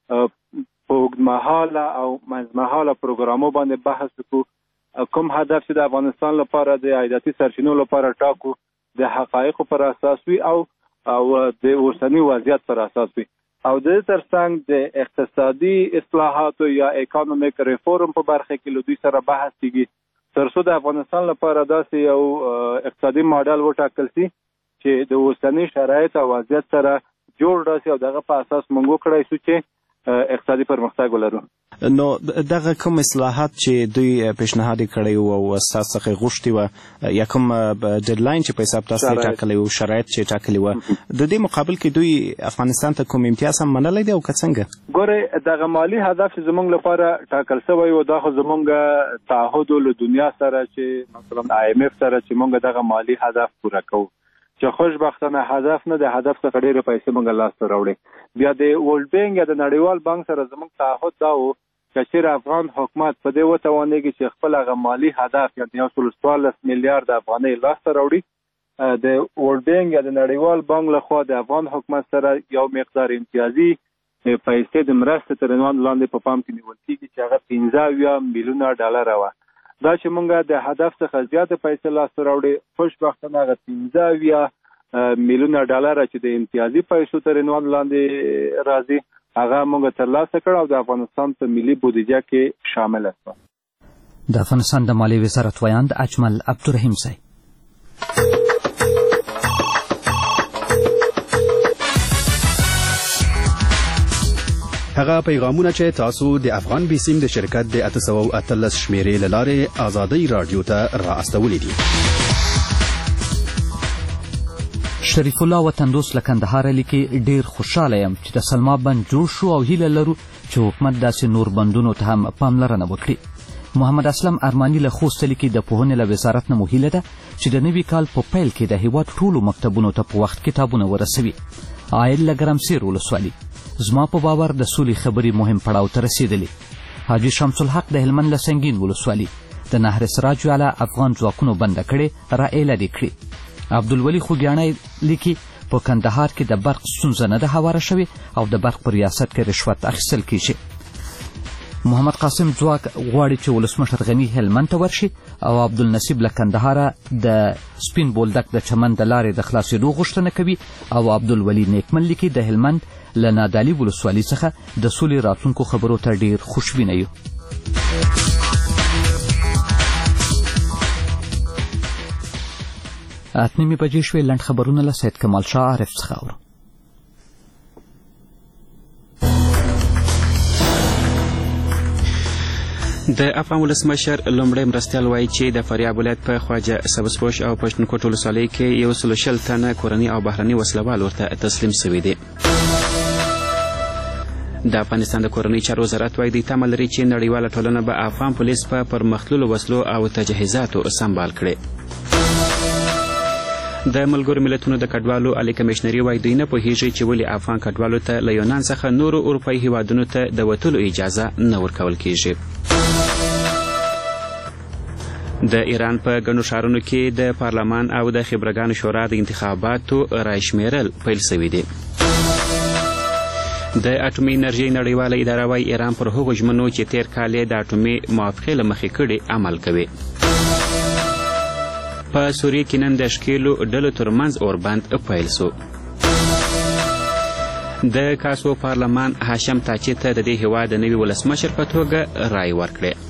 Speaker 5: په اوږدمهاله او منځمهاله پروګرامو باندې بحث وکړو. کوم هدف چې د افغانستان لپاره د عایداتي سرچینو لپاره ټاکو د حقایقو پر اساس وي او او د اوسني وضعیت پر اساس وي او د دې ترڅنګ د اقتصادي اصلاحاتو یا اکانومیک ریفورم په برخه کې له دوی سره بحث کیږي تر څو د افغانستان لپاره داسې یو اقتصادي ماډل وټاکل شي چې د اوسني شرایط او وضعیت سره جوړ راسي او دغه په اساس موږ وکړای شو چې اقتصادي پرمختګ ولرو.
Speaker 2: نو دغه کوم اصلاحات چې دوی پیشنهاد کړی و او اساس څخه غوښتي و یا کوم ډیډلاین چې په حساب تاسو ټاکلی و شرایط چې ټاکلی و د دې مقابل کې دوی افغانستان ته کوم امتیاز هم منلی دی او که څنګه؟
Speaker 5: ګورئ دغه مالي هدف چې زموږ لپاره ټاکل شوی و دا خو زموږ تعهد له دنیا سره چې مثلا آی ایم اف سره چې موږ دغه مالي هدف پوره کوو چې خوشبختانه هدف نه د هدف څخه ډېرې پیسې موږ لاسته راوړې. بیا د ورلډ بانک یا د نړیوال بانک سره زموږ تعهد دا و که چېرې افغان حکومت په دې وتوانېږي چې خپل هغه مالي هدف یعنې یو سل څوارلس میلیارده افغانۍ لاسته راوړي د ورلډ بانک یا د نړیوال بانک لخوا د افغان حکومت سره یو مقدار امتیازي پیسې د مرستې تر عنوان لاندې په پام کې نیول کېږي چې هغه پنځه اویا میلیونه ډالره وه. دا چې موږ د هدف څخه زیاته پیسې لاسته راوړې خوشبختانه هغه پنځه اویا میلیونه ډالره چې د امتیازي پیسو تر عنوان لاندې راځي هغه موږ ترلاسه کړ او د افغانستان په ملي بودیجه کې شامل شوه.
Speaker 1: د افغانستان د مالی وزارت ویاند اجمل عبدالرحیمزی.
Speaker 12: هغه پیغامونه چې تاسو د افغان بیسیم د شرکت د اته سوه او اتلس شمیرې له لارې ازادۍ راډیو ته را استولی دي.
Speaker 1: شریف الله وطندوس له کندهاره لیکي ډېر خوشحاله یم چې د سلما بند جوړ شو او هیله لرو چې حکومت داسې نور بندونو ته هم پاملرنه وکړي. محمد اسلم ارماني له خوست لیکي د پوهنې له وزارت نه مو هیله ده چې د نوي کال په پیل کې د هیواد ټولو مکتبونو ته په وخت کتابونه ورسوي. عایل له ګرمسیر ولسوالي زما په باور د سولې خبرې مهم پړاو ته رسېدلې. حاجي شمس الحق د هلمند له سنګین ولسوالي د نهر سراج والا افغان ځواکونو بنده کړې را اعلان کړي. عبدالولي خوږیاڼی لیکي په کندهار کې د برق ستونزه نه ده هواره شوې او د برق په ریاست کې رشوت اخیستل کیږي. محمد قاسم ځواک غواړي چې ولسمشر غني هلمند ته ورشي او عبدالنصیب له کندهاره د سپین بولدک د چمن د لارې د خلاصېدو غوښتنه کوي او عبدالولي نیکمن لیکي د هلمند له نادعلي ولسوالۍ څخه د سولې راتلونکو خبرو ته ډېر خوشبینه یو. اته نیمې بجې شوې. لنډ خبرونه له سید کمال شاه عارف څخه اورو.
Speaker 2: د افغان ولسمشر لومړی مرستیال وایي چې د فاریاب ولایت په خواجه سبزپوش او پښتونخوا ولسوالۍ کې یو سل شل تنه کورني او بهرني وسلوال ورته تسلیم سوي دي. د افغانستان د کورنۍ چارو وزارت وایي دوی تمه لري چې نړیواله ټولنه به افغان پولیس په پرمختللو وسلو او تجهیزاتو سمبال کړي. د ملګرو ملتونو د کډوالو عالی کمیشنري وایي دوی نه پوهیږي چې ولې افغان کډوالو ته له یونان څخه نورو اروپایي هیوادونو ته د وتلو اجازه نه ورکول کیږي. د ایران په ګڼو ښارونو کې د پارلمان او د خبرګانو شورا د انتخاباتو رای شمیرل پیل سوي دي. د اټومي انرژۍ نړیواله اداره وایي ایران پر هغو ژمنو چې تیر کال یې د اټومي موافقې له مخې کړې عمل کوي. په سوریه کې نن د ښکېلو ډلو ترمنځ اوربند پیل سو. د کاسو پارلمان هاشم تاچي ته د دې هېواد د نوي ولسمشر په توګه رای ورکړې.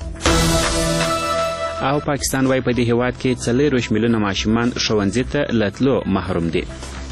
Speaker 2: او پاکستان وایي په دې هېواد کې څلورویشت میلیونه ماشومان ښوونځي ته له تلو محروم دي.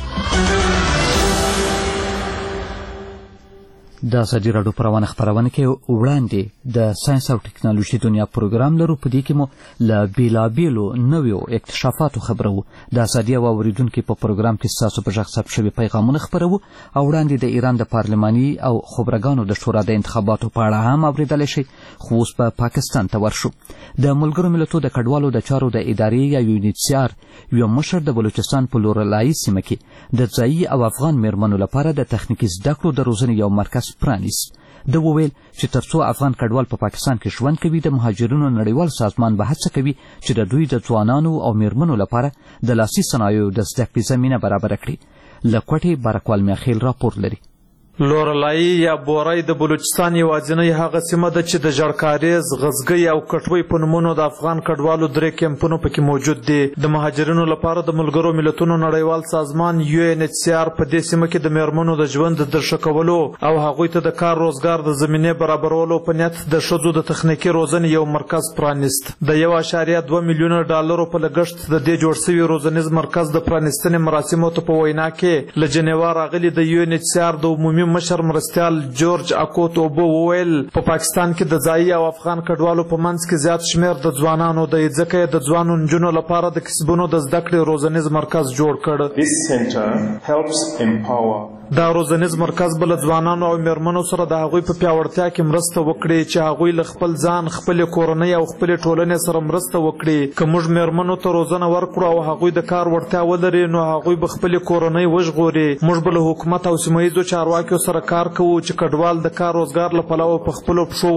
Speaker 1: د ازادي راډیو په روانه خپرونه کې وړاندې د ساینس او ټکنالوژي دنیا پروګرام لرو. په دې کې مو له بېلابېلو نویو اکتشافاتو خبرو. د ازادي او اورېدونکي په پروګرام کې ستاسو په غږ ثبت شوي پیغامونه خپرو او وړاندې د ایران د پارلماني او خبرګانو د شورا د انتخاباتو په اړه هم اورېدلی شئ. خو اوس په پاکستان ته ورشو. د ملګرو ملتونو د کډوالو د چارو د ادارې یا یونیسیار یو مشر د بلوچستان په لورلایي سیمه کې د ځایي او افغان میرمنو لپاره د تخنیکي زده کړو د روزنې یو مرکز پرانیست. ده وویل چې تر څو افغان کډوال په پاکستان کې ژوند کوي د مهاجرینو نړیوال سازمان به هڅه کوي چې د دوی د ځوانانو او میرمنو لپاره د لاسي صنایعو د زده کړې زمینه برابره کړي. له کوټې بارکوال میاخیل راپور لري.
Speaker 13: لورلایي یا بورای د بلوچستان یوازینۍ هغه سیمه ده چې د ژړکاریز، غزګۍ او کټوۍ په نومونو د افغان کډوالو درې کیمپونه پکې موجود دي. د مهاجرینو لپاره د ملګرو ملتونو نړیوال سازمان یو ان ایچ سی آر په دې سیمه کې د میرمنو د ژوند د ښه کولو او هغوی ته د کار روزګار د زمینې برابرولو په نیت د ښځو د تخنیکي روزنې یو مرکز پرانیست. د یو اعشاریه دوه میلیونه ډالرو په لګښت د دې جوړ شوي روزنیز مرکز د پرانیستنې مراسمو ته په وینا کې له جنیوا راغلي د یو ان ایچ سی آر د عمومي مشر مرستیال جورج اکوت اوبو وویل په پاکستان کې د ځایي او افغان کډوالو په منځ کې زیات شمیر د ځوانانو د ځکه د ځوانو نجونو لپاره د کسبونو د زده کړې روزنیز مرکز جوړ کړ.
Speaker 14: This center helps empower
Speaker 13: دا روزنیز مرکز بل ځوانانو او میرمنو سره د هغوی په پیاوړتیا کې مرسته وکړي چې هغوی له خپل ځان، خپلې کورنۍ او خپلې ټولنې سره مرسته وکړي. که موږ میرمنو ته روزنه ورکړو او هغوی د کار وړتیا ولري نو هغوی به خپلې کورنۍ وژغوري. موږ به له حکومت او سیمه ییزو چارواکیو سره کار کوو چې کډوال د کار روزګار له پلوه په خپلو پښو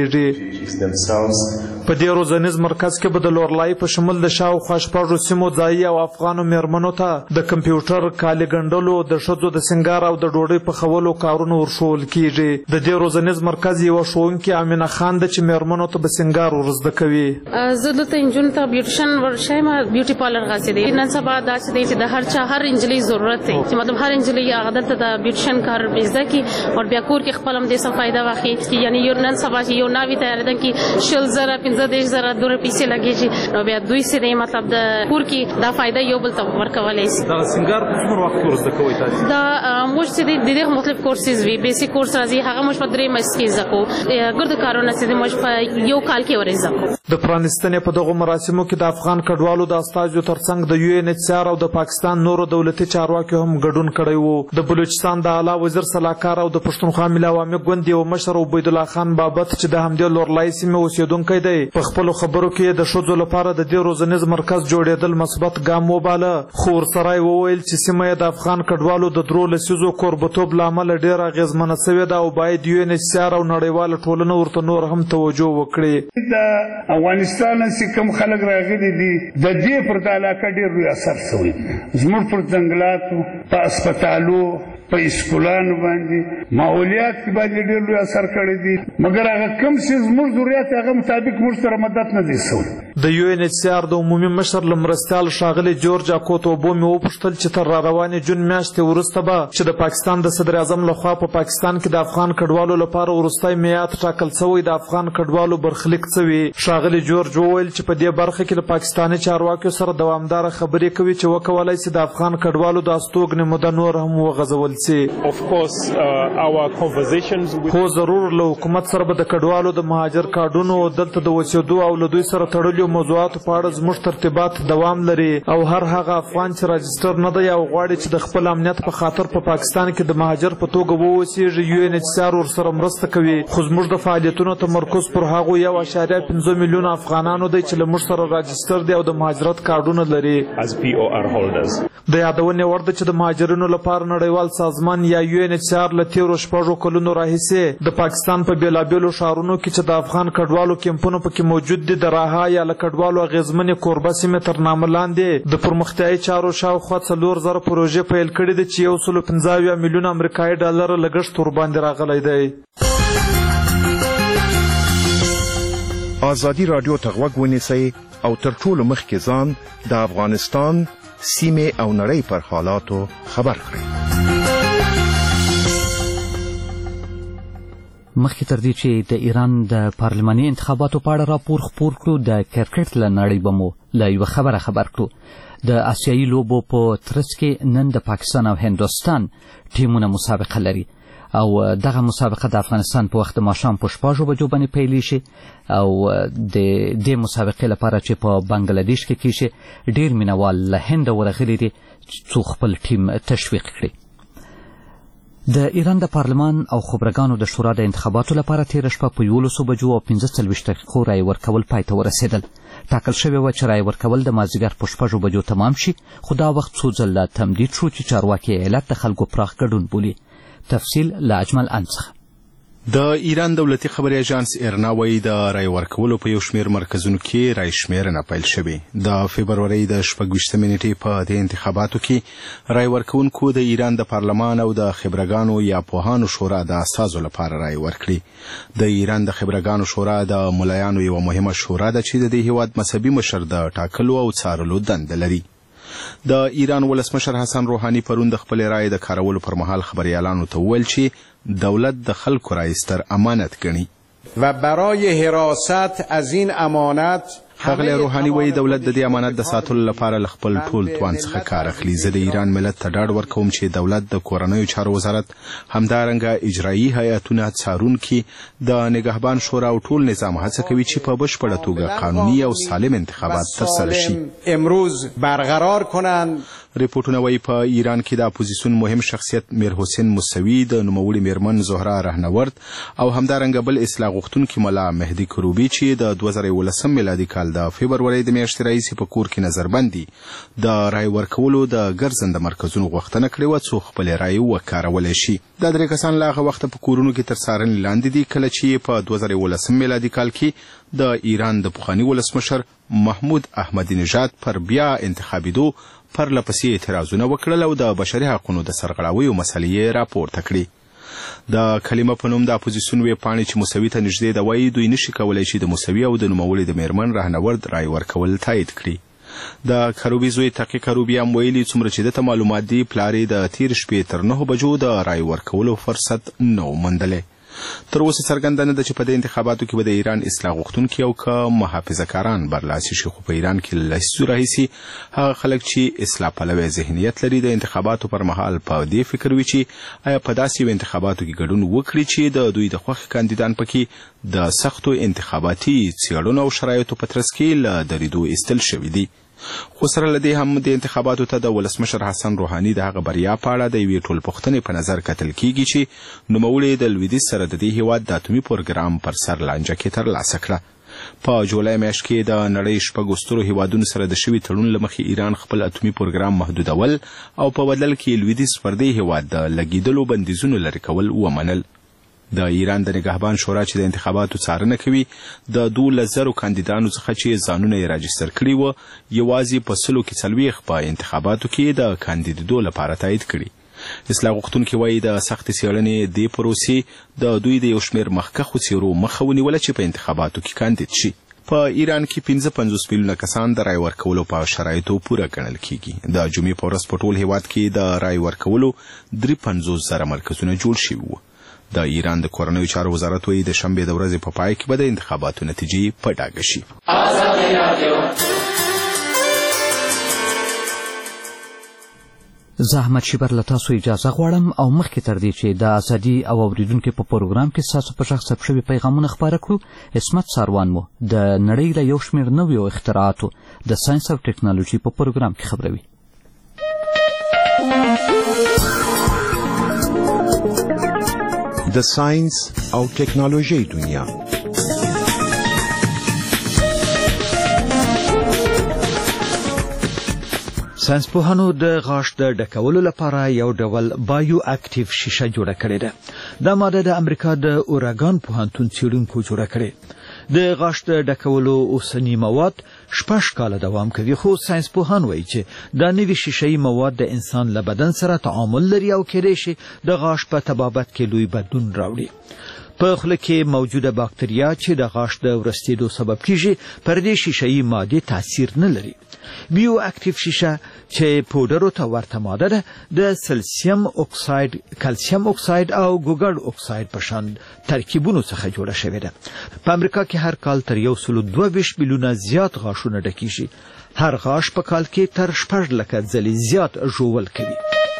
Speaker 13: ودرېږي. په دې روزنیز مرکز کې به د لورلایي په شمول د شاوخوا شپږو سیمو ځایي او افغانو میرمنو ته د کمپیوټر، کالي ګنډلو، د ښځو د سینګار او د ډوډۍ پخولو کارونه ورښول کیږي. د دې روزنیز مرکز یوه ښوونکې امینه خان ده چې میرمنو ته به سینګار ورزده کوي.
Speaker 15: زه دلته نجونو ته بیوټیشن ورشم، بیوټي پارلر غاسې دی. نن سبا داسې دی چې د هر چا هر انجلۍ ضرورت دی چې مطلب هر انجلۍ هغه دلته د بیوټیشن کار زده کړي او بیا کور کې خپل هم دې څه فایده واخلي. یعنی یو نن سبا چې یو ناوي تیارېدل کې شل زره پنځه دېرش زره دوره پیسې لګېږي نو بیا دوی سې دی مطلب د کور کې دا فایده یو بل ته ورکولی شي.
Speaker 13: دغه سینګار په څومره وخت کې ورزده کوئ تاسو؟
Speaker 15: دا موږ چې د دې مختلف کورسز وی بیسیک کورس راځي هغه موږ په درې میاشتې کې زده کوو. ګرد کارونه چې موږ په یو کال کې ورزده کوو.
Speaker 13: د پرانیستنې په دغو مراسمو کې د افغان کډوالو د استازیو ترڅنګ د یو ان ایچ سی آر او د پاکستان نورو دولتي چارواکیو هم ګډون کړی و. د بلوچستان د اعلی وزیر سلاکار او د پښتونخوا ملي عوامي ګوند یو مشر عبیدالله خان بابت چې د همدې لورلایي سیمې اوسېدونکی دی په خپلو خبرو کې د ښځو لپاره د دې روزنیز مرکز جوړېدل مثبت ګام وباله. خو ورسره یې وویل چې سیمه یې د افغان کډوالو د درو لسیزو ښځو کوربتوب له امله ډېره اغېزمنه سوې ده او باید یو ان ایچ سی آر او نړیواله ټولنه ورته نور هم توجه وکړي.
Speaker 16: د افغانستان چې کوم خلک راغلي دي د دې پر د علاقه ډېر لوی اثر شوی زموږ پر ځنګلاتو په هسپتالو په اسکولانو باندې ماحولیات کې باندې ډېر لوی اثر کړی دي مګر هغه کوم چې زموږ ضرورت هغه مطابق موږ سره مدد نه دی شوی.
Speaker 13: د یو ان ایچ سی آر د عمومي مشر له مرستیال ښاغلي جورج اکوتوبو مې وپوښتل چې تر راروانې جون میاشتې وروسته به چې د پاکستان د صدر اعظم لخوا په پاکستان کې د افغان کډوالو لپاره وروستی میعاد ټاکل شوی د افغان کډوالو برخلیک څه وي. ښاغلي جورج وویل چې په دې برخه کې له پاکستاني چارواکو سره دوامداره خبرې کوي چې وکولای شي د افغان کډوالو د استوګنې موده نور هم وغځول شي. خو ضرور له حکومت سره به د کډوالو د مهاجر کارډونو دلته د اوسېدو او له دوی سره تړلو موضوعاتو په اړه زموږ ترتیبات دوام لري او هر هغه افغان چې راجستر نه دی او غواړي چې د خپل امنیت په خاطر په پاکستان کې د مهاجر په توګه واوسېږي یو ان ایچ سی آر ورسره مرسته کوي. خو زموږ د فعالیتونو تمرکز پر هغو یو اعشاریه پنځه میلیونه افغانانو دی چې له موږ سره راجستر دي او د مهاجرت کارډونه لري. د یادونې وړ ده چې د مهاجرینو لپاره نړیوال سازمان یا یو ان ایچ سی آر له تېرو شپږو کلونو راهیسې د پاکستان په بېلابېلو ښارونو کې چې د افغان کډوالو کیمپونه پکې موجود دي د راها یا له کډوالو اغېزمنې کوربه سیمې تر نامه لاندې د پرمختیایي چارو شاوخوا څلور زره پروژې پیل کړي دي چې یو سلو پنځه اویا میلیونه امریکایي ډالره لګښت ورباندې راغلی دی.
Speaker 8: ازادي راډیو ته غوږ ونیسئ او تر ټولو مخکې ځان د افغانستان سیمې او نړۍ پر حالاتو خبر کړئ.
Speaker 1: مخکې تر دې چې د ایران د پارلماني انتخاباتو په اړه راپور خپور کړو د کرکټ له نړۍ به مو له یوه خبره خبر کړو. د آسیایي لوبو په ترڅ کې نن د پاکستان او هندوستان ټیمونه مسابقه لري او دغه مسابقه د افغانستان په وخت د ماښام په شپږو بجو باندې پیلیږي او د دې مسابقې لپاره چې په بنګلادیش کې کیږي ډېر مینوال له هنده ورغلي دي څو خپل ټیم تشویق کړي. د ایران د پارلمان او خبرګانو د شورا د انتخاباتو لپاره تېره شپه په یولسو بجو او پنځه څلوېښت دقیقو رایې ورکول پای ته ورسېدل. ټاکل شوې وه چې رایې ورکول د مازدیګر په شپږو بجو تمام شي خو دا وخت څو ځله تمدید شو چې چارواکي علت د خلکو پراخ ګډون بولي. تفصیل له اجمل ان څخه.
Speaker 6: د ایران دولتي خبري اژانس ایرنا وایي د رای ورکولو په یو شمېر مرکزونو کې رای شمېرنه پیل شوې. د فبرورۍ د شپږویشتمې نېټې په دې انتخاباتو کې رای ورکوونکو د ایران د پارلمان او د خبرګانو یا پوهانو شورا د اساسو لپاره رای ورکړي. د ایران د خبرګانو شورا د ملایانو یوه مهمه شورا ده چې د دې هیواد مذهبي مشر د ټاکلو او څارلو دنده لري. د ایران ولسمشر حسن روحاني پرون د خپل رای د کارولو پر مهال خبريالانو ته وویل چې دولت د خلکو رای ستر امانت ګڼي
Speaker 17: و برای حراست از این امانت
Speaker 6: ښاغلی روحاني وایي دولت د دې امانت د ساتلو لپاره له خپل ټول توان څخه کار اخلي. زه د ایران ملت ته ډاډ ورکوم چې دولت د کورنیو چارو وزارت همدارنګه اجرایي هیئتونه څارونکي د نگهبان شورا او ټول نظام هڅه کوي چې په بشپړه توګه قانوني او سالم انتخابات ترسره شي.
Speaker 17: امروز برقرار کنند.
Speaker 6: ریپورټونه وایي په ایران کې د اپوزیسیون مهم شخصیت میر حسین موسوي د نوموړي میرمن زهرا رهنورد او همدارنګه بل اصلاح غوښتونکي ملا مهدي کروبي چې د دوه زره یولسم میلادي کال د فبرورۍ د میاشتې راهیسې په کور کې نظربندي د رای ورکولو د ګرځنده مرکزونو غوښتنه کړې وه څو خپلې رایې وکارولی شي. دا درې کسان له هغه وخته په کورونو کې تر څارنې لاندې دي کله چې په دوه زره یولسم میلادي کال کې د ایران د پخواني ولسمشر محمود احمدي نژاد پر بیا انتخابېدو پرله پسې اعتراضونه وکړل او د بشري حقونو د سرغړاویو مسلې یې راپورته کړې. د کلمه په نوم د اپوزیسیون ویبپاڼې چې موسوي ته نږدې ده وایي دوی نشي کولی چې د موسوي او د نوموړي د میرمن رهنورد رای ورکول تایید کړي. د کروبي زوی تقي کروبي هم ویلي څومره چې دته معلومات دي پلار یې د تېرې شپې تر نهو بجو د رای ورکولو فرصت نه و موندلی. تر اوسه څرګنده نه ده چې په دې انتخاباتو کې به د ایران اصلاح غوښتونکي او که محافظه کاران برلاسي شي. خو په ایران کې له لسیزو راهیسې هغه خلک چې اصلاح پلوی ذهنیت لري د انتخاباتو پر مهال په دې فکر وي چې آیا په داسې یو انتخاباتو کې ګډون وکړي چې د دوی د خوښې کاندیدان پکې د سختو انتخاباتي څېړنو او شرایطو په ترڅ کې له دریدو ایستل شوي دي. خو سره له دې هم د انتخاباتو ته د ولسمشر حسن روحاني د هغه بریا په اړه د یوې ټولپوښتنې په نظر کتل کیږي چې نوموړي د لویدیځ سره د دې هیواد د اتومي پروګرام پر سر لانجه کې ترلاسه کړه. په جولای میاشت کې د نړۍ شپږ سترو هیوادونو سره د شوي تړون له مخې ایران خپل اتومي پروګرام محدودول او په بدل کې لویدیځ فردي هیواد د لګیدلو بندیزونو لرې کول ومنل. د ایران د نگهبان شورا چې د انتخاباتو څارنه کوي د دولس زرو کاندیدانو څخه چې ځانونه یې راجستر کړي وو یوازې په سلو کې څلوېښت په انتخاباتو کې د کاندیدېدو لپاره تایید کړي. اصلاح غوښتونکي وایي د سختې څېړنې دې پروسې د دوی د یو شمېر مخکښو څېرو مخه ونیوله چې په انتخاباتو کې کاندید شي. په ایران کې پنځه پنځوس میلیونه کسان د رای ورکولو په شرایطو پوره ګڼل کیږي. د جمعې په ورځ په ټول هیواد کې د رای ورکولو درې پنځوس زره مرکزونه جوړ شوي وو. د ایران د کورنیو چارو وزارت وایي د شنبې د ورځې په پای کې به د انتخاباتو نتیجې په ډاګه شي.
Speaker 1: زه احمد شیبر له تاسو اجازه غواړم او مخکې تر دې چې د ازادي او اوریدونکو په پروګرام کې ستاسو په شخص ثبت شوي پیغامونه خپاره کړو، عصمت ساروان مو د نړۍ له یو شمېر نویو اختراعاتو د ساینس او ټکنالوژي په پروګرام کې خبروي.
Speaker 17: د ساینس او ټکنالوژي دنیا.
Speaker 13: ساینسپوهانو د غاښ د ډکولو لپاره یو ډول بایو اکټیو شیشه جوړه کړې ده. دا ماده د امریکا د اوریګان پوهنتون څېړونکو جوړه کړې. د غاښ د ډکولو اوسنی مواد شپږ کاله دوام کوي، خو ساینسپوهان وایي چې دا نوي شیشه‌یي مواد د انسان له بدن سره تعامل لري او کېدای شي د غاښ په طبابت کې لوی بدلون راوړي. په خوله کې موجوده باکتریا چې د غاښ د ورستېدو سبب کیږي پر دې شیشه‌یي مادې تاثیر نه لري. بیو اکټیو شیشه چې پودرو ته ورته ماده ده د سلسیم اکساید، کلسیم اکساید او ګوګړ اکساید په شان ترکیبونو څخه جوړه شوې ده. په امریکا کې هر کال تر یو سلو دوه ویشت میلیونه زیات غاښونه ډکیږي. هر غاښ په کال کې تر شپږ لکه ځلې زیات ژوول کوي.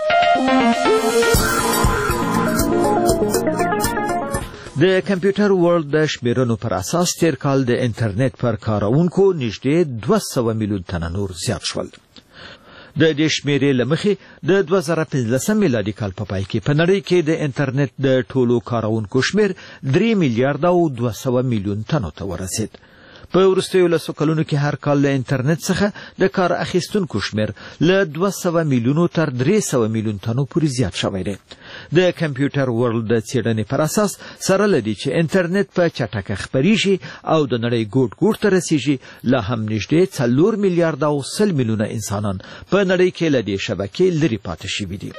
Speaker 13: د کمپیوټر ورلد د شمیرنو پر اساس تیر کال د انټرنیټ پر کارونکو نږدې دوه سوه میلیون تنه نور زیات شول. د دې شمیرې له مخې د دوه زره پنځلسم میلادي کال په پای کې په نړۍ کې د انټرنیټ د ټولو کارونکو شمیر درې میلیارډ او دوه سوه میلیون تنو ته ورسید. په وروستیو لسو کلونو کې هر کال له انټرنیټ څخه د کار اخیستونکو شمیر له دوه سوه میلیونو تر درې سوه میلیون تنو پورې زیات شوی دی. د کمپیوټر ورلد د څېړنې پر اساس سره له دې چې انټرنیټ په چټکه خپرې شي او د نړۍ ګوټ ګوټ ته رسیږي، لا هم نږدې څلور میلیارډ او سل میلیونه انسانان په نړۍ کې له دې شبکې لرې پاتې شوي دي.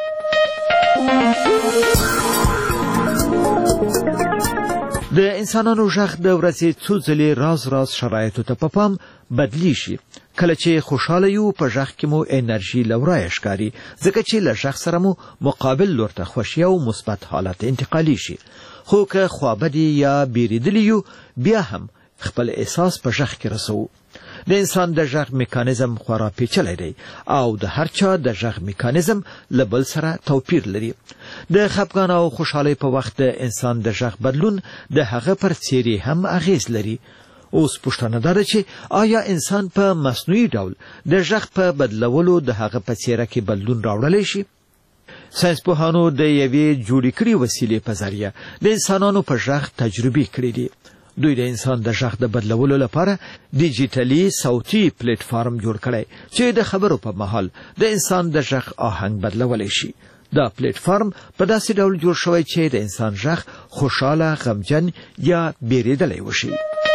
Speaker 13: د انسانانو غږ د ورځې څو ځلې راز راز شرایطو ته په پام بدلیږي. کله چې خوشاله یو په غږ کې مو انرژي لورای ښکاري، ځکه چې له غږ سره مو مقابل لور ته خوښي او مثبت حالت انتقالي شي. خو که خوابدي یا بیریدلی یو بیا هم خپل احساس په غږ کې رسوو. د انسان د غږ میکانیزم خورا پیچلی دی او د هر چا د غږ میکانیزم له بل سره توپیر لري. د خفګان او خوشحالۍ په وخت د انسان د غږ بدلون د هغه پر څیرې هم اغیز لري. اوس پوښتنه دا ده چې آیا انسان په مصنوعي ډول د غږ په بدلولو د هغه په څیره کې بدلون راوړلی شي؟ ساینسپوهانو د یوې جوړې کړې وسیلې په ذریعه د انسانانو په غږ تجربې کړې دي. دوی د انسان د غږ د بدلولو لپاره ډیجیټلي صوتي پلیټ فارم جوړ کړی چې د خبرو په مهال د انسان د غږ آهنګ بدلولی شي. دا پلیټ فارم په داسې ډول جوړ شوی چې د انسان غږ خوشاله، غمجن یا بیریدلی وشي.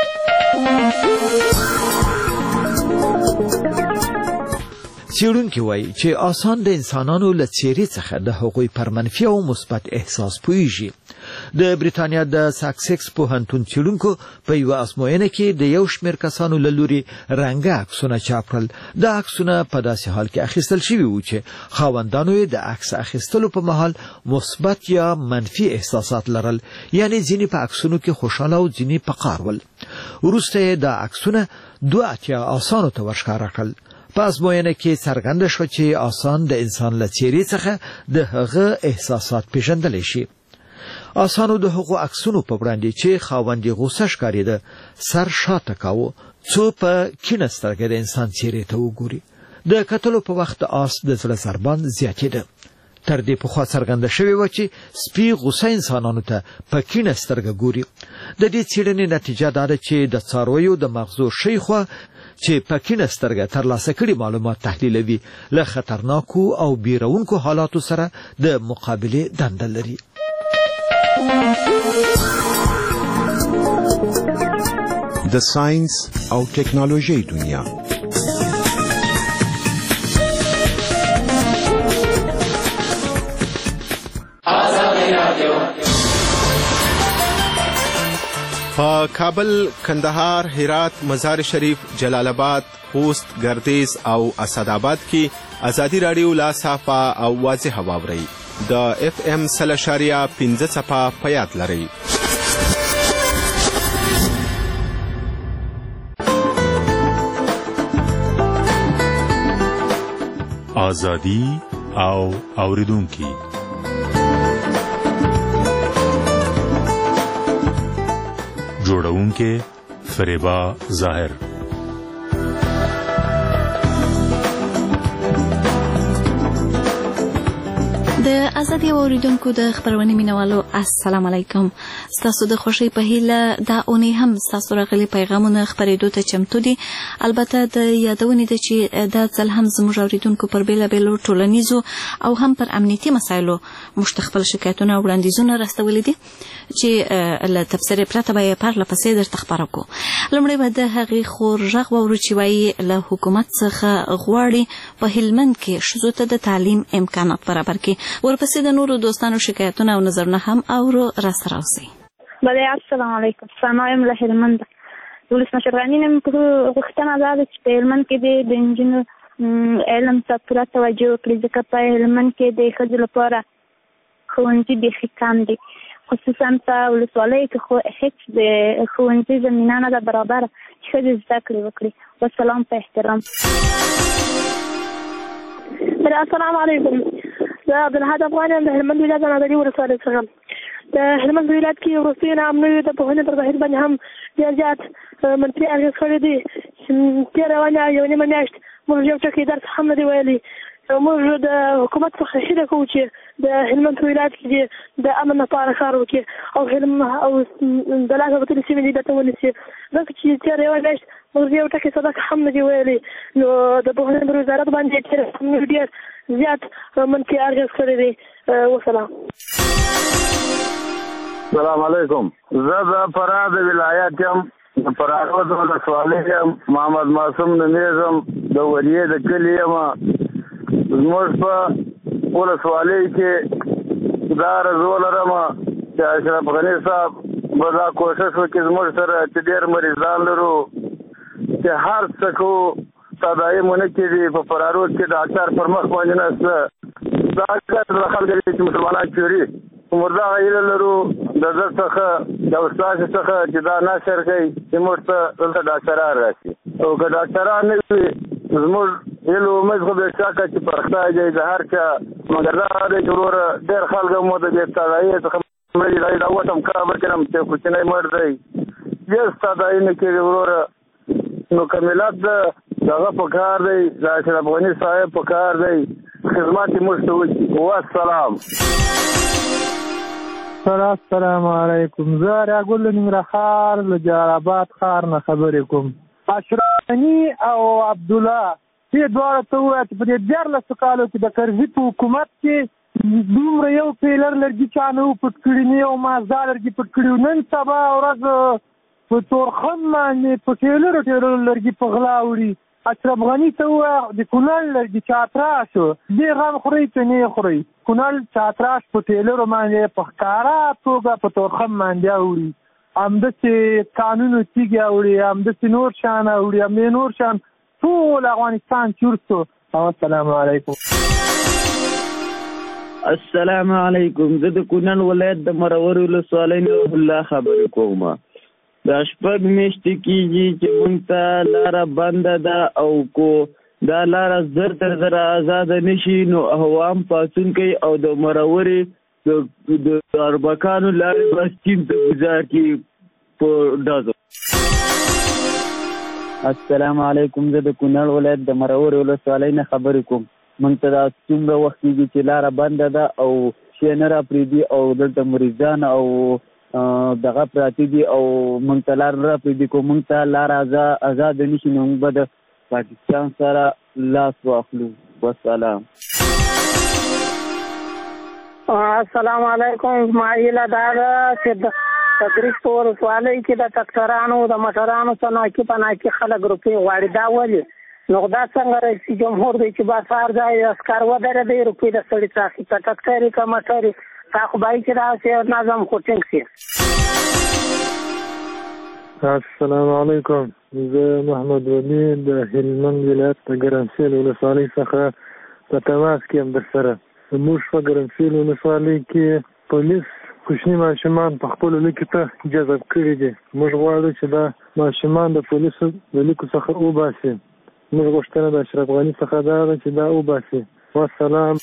Speaker 13: څېړونکي وایي چې آسان د انسانانو له څېرې څخه د هغوی پر منفي او مثبت احساس پوهیږي. د بریتانیا د ساکسیکس پوهنتون څېړونکو په یوه ازموینه کې د یو شمېر کسانو له لوري رنګه عکسونه چاپ کړل. دا عکسونه په داسې حال کې اخیستل شوي وو چې خاوندانو یې د عکس اخیستلو په مهال مثبت یا منفي احساسات لرل، یعنی ځینې په عکسونو کې خوشحاله او ځینې په قهر ول. وروسته یې دا عکسونه دوه اتیا آسانو ته ورښکاره کړل. په ازموینه کې څرګنده شوه چې آسان د انسان له څېرې څخه د هغه احساسات پیژندلی شي. آسانو د هغو عکسونو په وړاندې چې خاوند یې غوسه ښکارېده سر شاته کاوه څو په کیڼه سترګه د انسان څېرې ته وګوري. د کتلو په وخت د آس د زړه ضربان زیاتېده.
Speaker 18: تر دې پخوا څرګنده شوې وه چې سپي غوسه انسانانو ته په کیڼه سترګه ګوري. د دې څېړنې نتیجه دا ده چې د څارویو د مغزو شیخوا چې په کیڼه سترګه ترلاسه کړي معلومات تحلیلوي له خطرناکو او بیرونکو حالاتو سره د مقابلې دنده لري.
Speaker 17: د ساينس او ټکنالوژي دنیا
Speaker 6: په کابل، کندهار، هرات، مزار شریف، جلال آباد، خوست، ګردیز او اسداباد کې ازادي رادیو لا صافه او واضحه واورئ. د اف ام سل اشاریه پنځه څپه په یاد لرئ.
Speaker 19: ازادي او اوریدونکي جوړونکي فریبا ظاهر.
Speaker 20: د ازادي اوریدونکو د خبرونې مینوالو السلام علیکم. ستاسو د خوشی په هیله دا اونۍ هم ستاسو راغلي پیغامونه خبرېدو ته چمتو دي. البته د یادونې ده چې دا ځل هم زموږ اوریدونکو پر بېلابېلو ټولنیزو او هم پر امنیتي مسایلو موږ ته خپل شکایتونه او وړاندیزونه راستولي دي چې له تبصرې پرته به یې پرله پسې درته خپاره کړو. لومړی به د هغې خور غږ واورو چې وایي له حکومت څخه غواړي په هلمند کې ښځو ته د تعلیم امکانات برابر کړي. ورپسې د نورو دوستانو شکایتونه او نظرونه هم اورو. راسره اوسئ.
Speaker 21: بله السلام علیکم. سنا یم له هلمنده. ولسمشر غني نیم غوښتنه دا ده چې په هلمند کې د نجونو علم ته پوره توجه وکړي ځکه په هلمند کې د ښځو لپاره ښوونځي بیخي کم دي، خصوصا په ولسوالیو کې خو هېڅ د ښوونځي زمینه نه ده برابره چې ښځې زده کړې وکړي. والسلام په احترام.
Speaker 22: السلام علیکم. زه عبدالحد افغان یم د هلمند ولایت نادري ولسوالۍ څخه. د هلمند ولایت کې وروستیو نامنویو د پوهنې پر بهیر باندې هم ډېر زیات منفي اغېز کړی دی. تېره ونه یو نیمه میاشت موږ یو ټکی درس هم نه دی ویلی. موږ د حکومت څخه هیله کوو چې د هلمند ولایت کې د امن لپاره کار وکړي او او د لاسه وتلې سیمې دې ته ونیسي، ځکه چې تېره یوه میاشت موږ یو ټکی صدق هم نه دی ویلی. نو د پوهنې پر وزارت باندې ډېر زیات منفي اغېز کړی دی. وسلام.
Speaker 23: السلام علیکم. زه د فراه د ولایت یم، د فراه د ولسوالۍ یم، محمد معصوم نومیږم، د وریې د کلي یم. زموږ په ولسوالۍ کې دا رضا لرم چې اشرف غني صاحب به دا کوشش وکړي زموږ سره چې ډېر مریضان لرو چې هر څه کوو تداوي مو نه کېږي. په فرارود کې ډاکټر پر مخ باندې نسته، دا د خلکو چې مسلمانان چوري موږ دا هیله لرو د ده څخه د استاد څخه چې دا نشر کوي چې موږ ته دلته ډاکټران راشي، او که ډاکټران نه وي زموږ هیلو امید خو بې شکه چې پرمختګ دی د هر چا، مګر دا دی چې وروره ډېر خلک مو د دې تداوي څخه مړه دي. دا وټم کابل کې هم چې کوچنی مړ دی هېڅ تداوي نه کېږي وروره. نو که ملت دغه په کار دی، د اشرف غني صاحب په کار دی خدمات یې موږ ته وکړي. والسلام.
Speaker 24: السلام علیکم. زه راګل ننګرهار له جلال آباد ښار نه خبرې کوم. اشرف غني او عبدالله دې دواړه ته ووایه چې په دې دیارلسو کالو کې د کرزي په حکومت کې دومره یو پیلر لرګي چا نه و پټ کړي، نه یو مازدا لرګي پټ کړي. نن سبا ورځ په تورخم باندې په ټیلرو ټیلرو لرګي په غلا وړي. اشرف غني ته ووایه د کونړ لرګي چاتراش دې غم خورئ که نه یې خورئ. کونړ چاتراش په ټیلرو باندې په ښکاره توګه په تورخم باندې اوړي، همداسې کانونو تیږې اوړي، همداسې نور شیان اوړي، همدې نور شیان ټول افغانستان چور شو. السلام علیکم.
Speaker 25: السلام علیکم. زه د کونړ ولایت د مرور ولسوالۍ نه الله خبرې کوم. دا شپږ میاشتې کېږي چې موږ ته لاره بنده ده، او کو دا لاره زر تر زره ازاده نه شي نو عوام پاڅون کوي او د مرورې د اربکانو لارې به سیم ته ګزار کړي په ډزو. السلام علیکم. زه د کونړ ولایت د مرور ولسوالۍ نه خبرې کوم. موږ ته دا څومره وخت کېږي چې لاره بنده ده او شی نه راپرېږدي او دلته مریضان او دغه پراته دي او موږ ته لار نه راپرېږدي. که موږ ته لاره ازاده نه شي نو موږ به د پاکستان سره لاس واخلو. والسلام.
Speaker 3: السلام علیکم. ما هیله دا ده چې د تدریس په ولسوالۍ کې د ټکټرانو د موټرانو څناکي پناکي خلک روپۍ غواړي. دا ولې نو دا څنګه رئیس جمهور دی چې با سهار ځای اسکار ودرېدی روپۍ د سړي څاخي که ټکټر که موټر تا خو باید چې داسې نظم خو ټینګ شي.
Speaker 24: السلام علیکم. زه محمد ولی د هلمند ولایت د ګرمسېل ولسوالۍ څخه په تماس کې یم درسره. زموږ په ګرمسېل ولسوالۍ کې پولیس کوچني ماشومان په خپلو لیکو ته جذب کړي دي. موږ غواړو چې دا ماشومان د پولیسو د لیکو څخه وباسي. موږ غوښتنه د اشرف غني څخه دا ده چې دا وباسي. والسلام.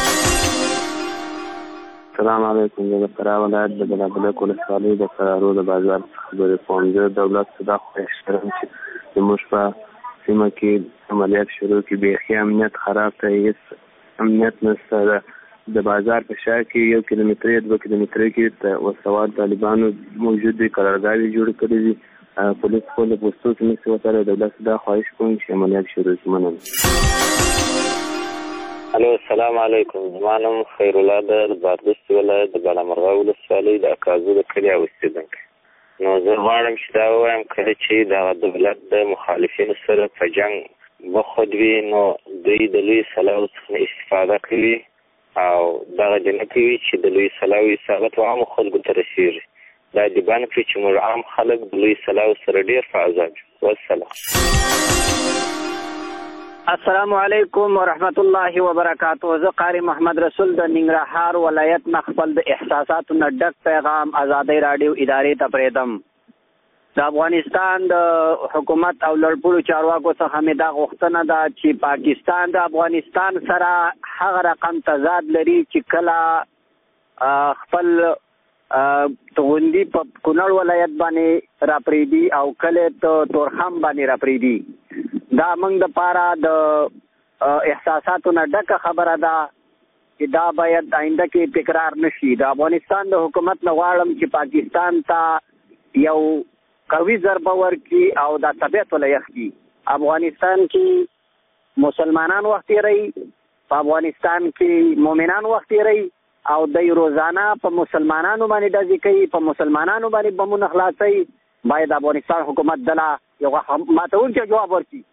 Speaker 4: السلام علیکم. زه د فراه ولایت د بلابلک ولسوالۍ د فرارو د بازار څخه خبرې کوم. زه دولت ته دا خواهش کوم چې زموږ په سیمه کې عملیات شروع کړي. بیخي امنیت خراب دی، هېڅ امنیت نشته. د بازار په شا کې یو کیلومترۍ دوه کیلومترۍ کې د وسوال طالبانو موجود دي، قرارګاوې جوړې کړې دي. پولیس خپل د پوستو کې نشي وتلی. دولت ته دا خواهش کوم چې عملیات شروع کړي. مننه.
Speaker 7: الو السلام علیکم. زما نوم خیر الله ده د بادغیس ولایت د بالامرغه ولسوالۍ د اکازو د کلي اوسېدونکی. نو زه غواړم چې دا ووایم کله چې دغه دولت د مخالفینو سره په جنګ بخود وي نو دوی د لوی سلاو څخه استفاده کوي او دغه دې نه کوي چې د لوی سلاو اصابت عامو خلکو ته رسېږي. دا دې بند کړي چې موږ عام خلک د لوی سلاو سره ډېر په عذاب یو. والسلام.
Speaker 9: السلام علیکم ورحمت الله وبرکاتہ. زه قاری محمد رسول د ننګرهار ولایت نه خپل د احساساتو نه ډک پیغام آزادۍ راډیو ادارې ته پرېږدم. د افغانستان د حکومت او لړپوړو چارواکو څخه مې دا غوښتنه ده چې پاکستان د افغانستان سره هغه رقم تضاد لري چې کله خپل توغندي په کونړ ولایت باندې راپرېږدي او کله ته تورخم باندې راپرېږدي. دا موږ دپاره د احساساتو نه ډکه خبره ده چې دا باید آینده کې تکرار نشي. د افغانستان د حکومت نه غواړم چې پاکستان ته یو قوي ضربه ورکړي او دا طبیعت وله یخ کړي. افغانستان کې مسلمانان وخت تېروي، په افغانستان کې مؤمنان وخت تېروي او دوی روزانه په مسلمانانو باندې ډزې کوي، په مسلمانانو باندې بمونه خلاصوي. باید افغانستان حکومت دله یو ماتونکی جواب ورکړي.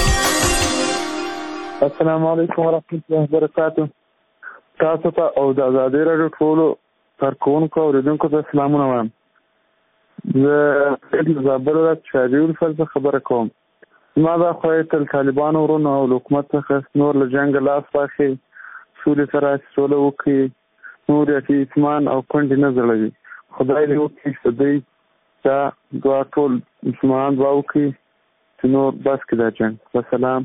Speaker 24: السلام علیکم ورحمت الله وبرکاتہ. تاسو ته او د ازادۍ راډیو ټولو کارکوونکو او اورېدونکو ته سلامونه وایم. زه د زابل ولایت شاهدي ولسوالۍ څخه خبره کوم. زما دا خواهی تل طالبانو ورونو او له حکومت څخه نور له جنګه لاس واخلي، سولې سره سوله وکړي، نور یې اطمینان او کونډې نه ځړوي. خدای دې وکړي چې دوی دا دعا ټول مسلمانان دعا وکړي چې نور بس کړي دا جنګ. والسلام.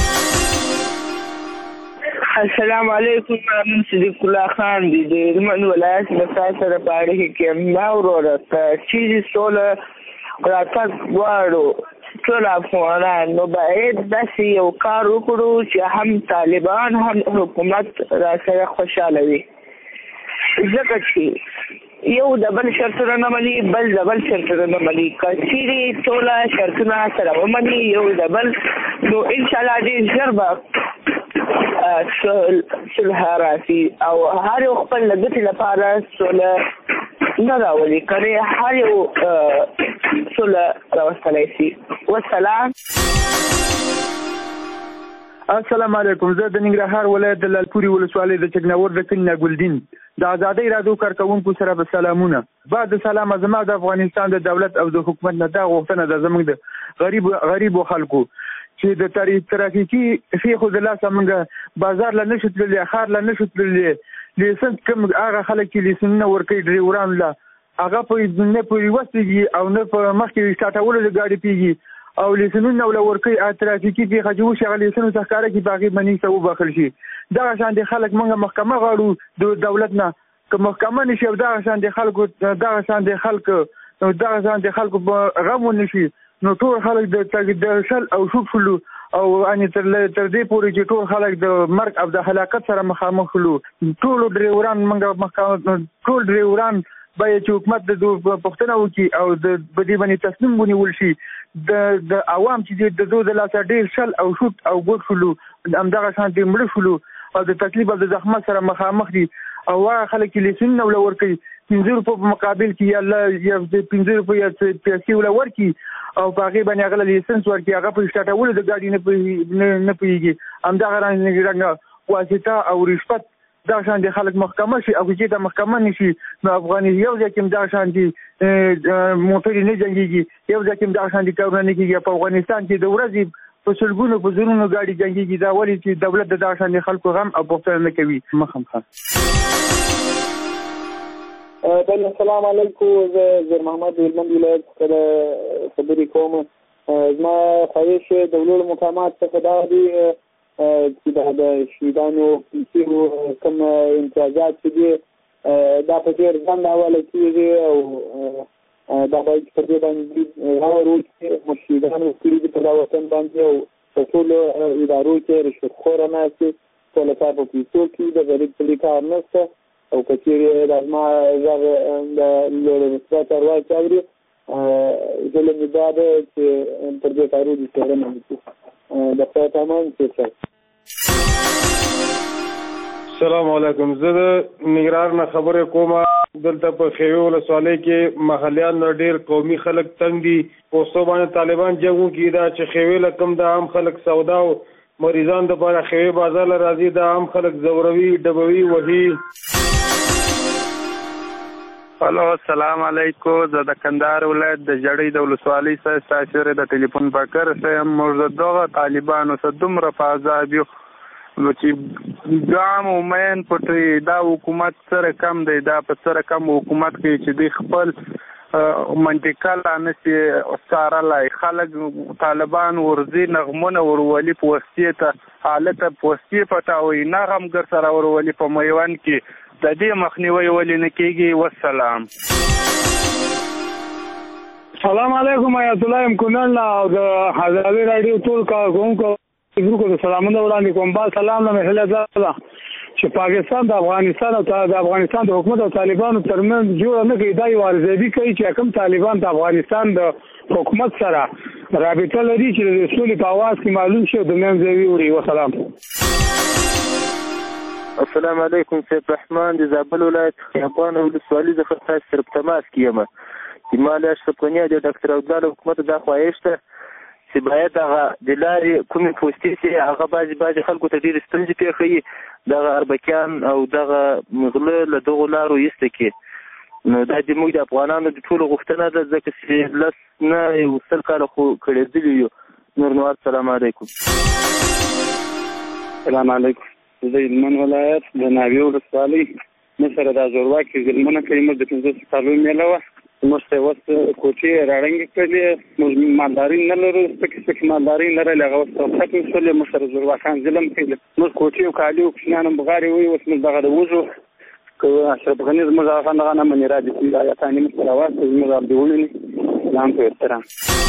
Speaker 11: السلام علیکم. من صدیق الله خان دی د هلمند ولایت له تاسو سره په اړیکه کې یم. ما وروره که چیرې سوله راتګ غواړو ټول افغانان نو باید داسې یو کار وکړو چې هم طالبان هم حکومت را سره خوشحاله وي، ځکه چې یو د بل شرطونه نه مني بل د بل شرطونه نه مني. که چیرې ټوله شرطونه سره ومني یو د بل نو انشاءالله ډېر ژر به صلح راسي او هر یو خپل د ګټې لپاره سوله نه راولي، کنې هر یو سوله راوستلی شي. والسلام.
Speaker 24: السلام علیکم. زه د ننګرهار ولایت د لالپورې ولسوالۍ د چکناور د کلي نګلدین د ازادۍ راډیو کارکوونکو سره به سلامونه. بعد سلام زما د افغانستان د دولت او د حکومت نه دا غوښتنه ده زموږ د غریب غریبو خلکو چې د ترافیکي پیښو د لاسه موږ بازار له نشو تللی، ښار له نشو تللی، لیسنس کوم هغه خلک چې لیسنسونه ورکوي ډریورانو له هغه په نه پورې وستېږي او نه په مخکې سټاټولو د ګاډي پیږي او لیسنونه ولا ورکوي. ترافیکي پیښه چې وشي هغه لیسنو څخه ښکاره کړي په هغې باندې څه وبخښل شي. دغه شان د خلک موږ محکمه غواړو د دولت نه، که محکمه نه شي او دغه شان د خلکو دغه شان د خلکو دغه شان د خلکو په غم ونه شي نو ټول خلک د شل او شوک شلو او ان تر تر دې پورې چې ټول خلک د مرګ او د هلاکت سره مخامخ شول. ټول ډریوران موږ ټول ډریوران باید چې حکومت د پوښتنه وکړي او د بدی باندې تصمیم ونیول شي د د عوام چې د دوه د لاسه ډېر شل او شوت او ګوت شلو همدغه شانتي مړه شلو او د تکلیف او د زحمت سره مخامخ دي او هغه خلک چې لیسن نو لور کوي پنځه روپو په مقابل کې یا الله یا پنځه روپو یا پیسې ولا ورکی او په هغه باندې هغه لیسنس ورکی هغه په شټاټول د ګاډي نه نه پیږي همدغه رنګ واسطه او رشوت دا شان دي خلک محکمه شي او چې د محکمه نشي نو افغانستان یو ځکه دا شان دي موټر نه جنګيږي یو ځکه دا شان دي کارونه نه کیږي په افغانستان کې د ورځې په سلګونو په زرونو ګاډي جنګيږي دا ولې چې دولت د دا شان خلکو غم او پوښتنه نه کوي. مخم خان
Speaker 2: بل السلام علیکم. زه زیر محمد هلمند ولایت څخه خبرې کوم. زما خواهش د ولور مقامات څخه دا دي چې د شهیدانو پیسې کوم امتیازات چې دي دا په ډېر ځنډ حواله کېږي او دا باید په دې باندې غور وکړي مشهیدانو کړي دي په دا وطن باندې او په ټولو ادارو کې رشوتخوره ناستې ټول کار په پیسو کې د غریب پلي کار نشته او که چېرې دا زما غږ د لوړ رتبه چارواکي اوري هیله مې دا ده چې پر دې کارونو څېړنه وکړو. د خدای په امان کې
Speaker 5: السلام علیکم. زه د ننګرهار نه خبرې کوم. دلته په خیوي ولسوالۍ کې محلیان نه ډېر قومي خلک تنګ دي. پوستو باندې طالبان جنګ وکړي دا چې خیوي له کوم د عام خلک سودا او مریضان دپاره خیوي بازار له راځي دا عام خلک زوروي ډبوي وهي.
Speaker 10: هلو السلام علیکم. زه د کندهار ولایت د جړۍ د ولسوالۍ څخه ستاسو د ټلیفون پکر یم. موږ دغه طالبانو سره دومره په عذاب یو چې ګام او مین پټي دا حکومت سره کم دی دا په سره کم حکومت کې چې دی خپل منطقه لانسي سارلای خلک طالبان ورزي نغمونه ورولي په وسیته ته حالت په وسیته پټاوي نغم ګر سره ورولي په میوان کې د دې مخنیوي ولې نه کېږي. والسلام.
Speaker 12: سلام علیکم. آیت الله ام کونل او د حضرت رادیو ټول کارکونکو ورکو د سلامونه وړاندې کوم. با سلام له محله ده چې پاکستان د افغانستان او د افغانستان د حکومت او طالبانو ترمنځ جوړه نه کوي دا یو ارزیابي کوي چې کوم طالبان د افغانستان د حکومت سره رابطه لري چې د سولې په اواز کې معلوم شي د منځوي وړي. وسلام.
Speaker 14: السلام علیکم. سید رحمان د زابل ولایت خیابان ولسوالۍ څخه تاسو سره په تماس کې یم. چې مال اشرف غنی د ډاکټر عبدالله حکومت دا خواهش ته چې باید هغه د لارې کومې پوستې چې هغه بعضې بعضې خلکو ته ډېرې ستونزې پېښوي دغه اربکیان او دغه غله له دغو لارو ایسته کړي. نو دا زموږ د افغانانو د ټولو غوښتنه ده ځکه چې لس نه یو سل کاله خو کړېدلي یو. نور نو السلام علیکم.
Speaker 26: السلام علیکم. زه د هلمند ولایت د ناوې ولسوالۍ موږ سره دا زورواکي ظلمونه کوي. موږ د پنځوس کالو میله وه موږ ته اوس کوټې راړنګې کړلې. موږ مالداري نه لرو سپکې سپکې مالداري لرل هغه اوس ختم شولې. موږ سره زورواکان ظلم کوي. موږ کوټې او کالي او کوچنیان هم بغارې وایي. اوس موږ دغه د وږو که اشرف غني زموږ هغه دغه نه منې را دي دا یاتانې موږ سره واستوي زموږ عبد ومني سلام په احترام.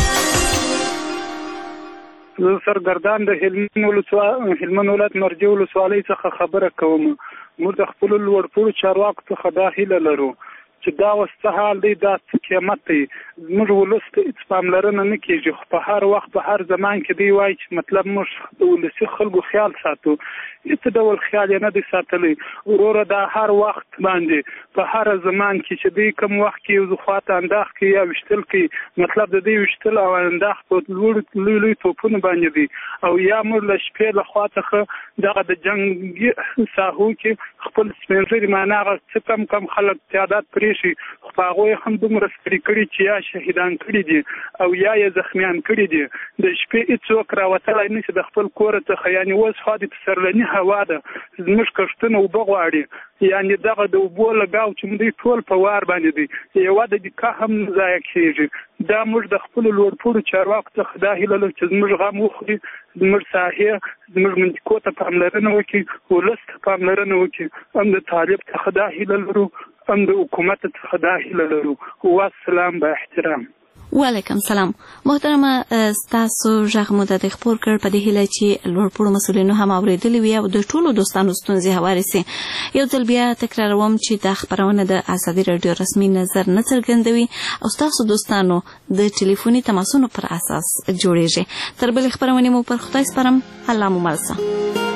Speaker 12: زه سرګردان د هلمند ولسوالۍ هلمند ولایت مرجع ولسوالۍ څخه خبره کوم. موږ د خپلو لوړپوړو چارواکو څخه دا هیله لرو چې دا اوس څه حال دی دا څه قیمت دی. زموږ ولس ته هېڅ پاملرنه نه کېږي خو په هر وخت په هر زمان کې دی وایي چې مطلب موږ د ولسي خلکو خیال ساتو. هېڅ ډول خیال یې نه دی ساتلی. وروره دا هر وخت باندې په هر زمان کې چې دی کوم وخت کې یو خواته انداخ کوي یا ویشتل کوي مطلب د دې ویشتل او انداخ په لوړ لوی لوی توپونه باندې دي او یا موږ له شپې له خوا څخه دغه د جنګي ساحو کې خپل سپین ږیري معنا هغه څه کم کم خلک تعداد پرې شي خو په هغوی هم دومره سپرې کړي چې یا شهیدان کړي دي او یا یې زخمیان کړي دي. د شپې هېڅوک راوتلی نه شي د خپل کوره څخه. یعنې اوس خوا د پسرلني هوا ده زموږ کښتونه اوبه غواړي. یعنې دغه د اوبو لګاو چې دوی ټول په وار باندې دي یوه د دقه هم نه ضایع کېږي. دا موږ د خپلو لوړپوړو چارواکو څخه دا هیله لرو چې زموږ غم وخوري زموږ ساحې زموږ منطقو ته پاملرنه وکړي ولس ته پاملرنه وکړي. هم د طالب څخه دا هیله لرو هم د حکومت څخه دا هیله لرو. والسلام با احترام.
Speaker 20: وعلیکم سلام محترمه ستاسو غږ مو د خبر کړ په دې هیله چې لوړپوړو مسولینو هم اوریدلی وي او د ټولو دوستانو ستونزې هوارې سي. یو ځل بیا تکراروم چې دا خبرونه د ازادي راډیو رسمي نظر نه څرګندوي او ستاسو دوستانو د ټلیفوني تماسونو پر اساس جوړیږي. تر بلې خبرونه مو پر خدای سپارم. الله مو مل شه.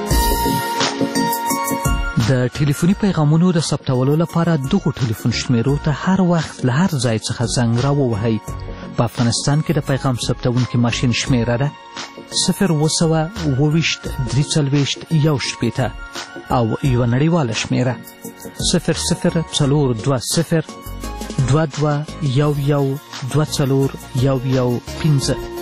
Speaker 1: د ټلیفوني پیغامونو د ثبتولو لپاره دغو ټلیفون شمیرو ته هر وخت له هر ځای څخه زنګ راووهئ. په افغانستان کې د پیغام ثبتونکي ماشین شمیره ده صفر اوه سوه اوه ویشت درې څلوېښت یو شپېته او یوه نړیواله شمیره صفر صفر څلور دوه صفر دوه دوه یو یو دوه څلور یو یو پنځه.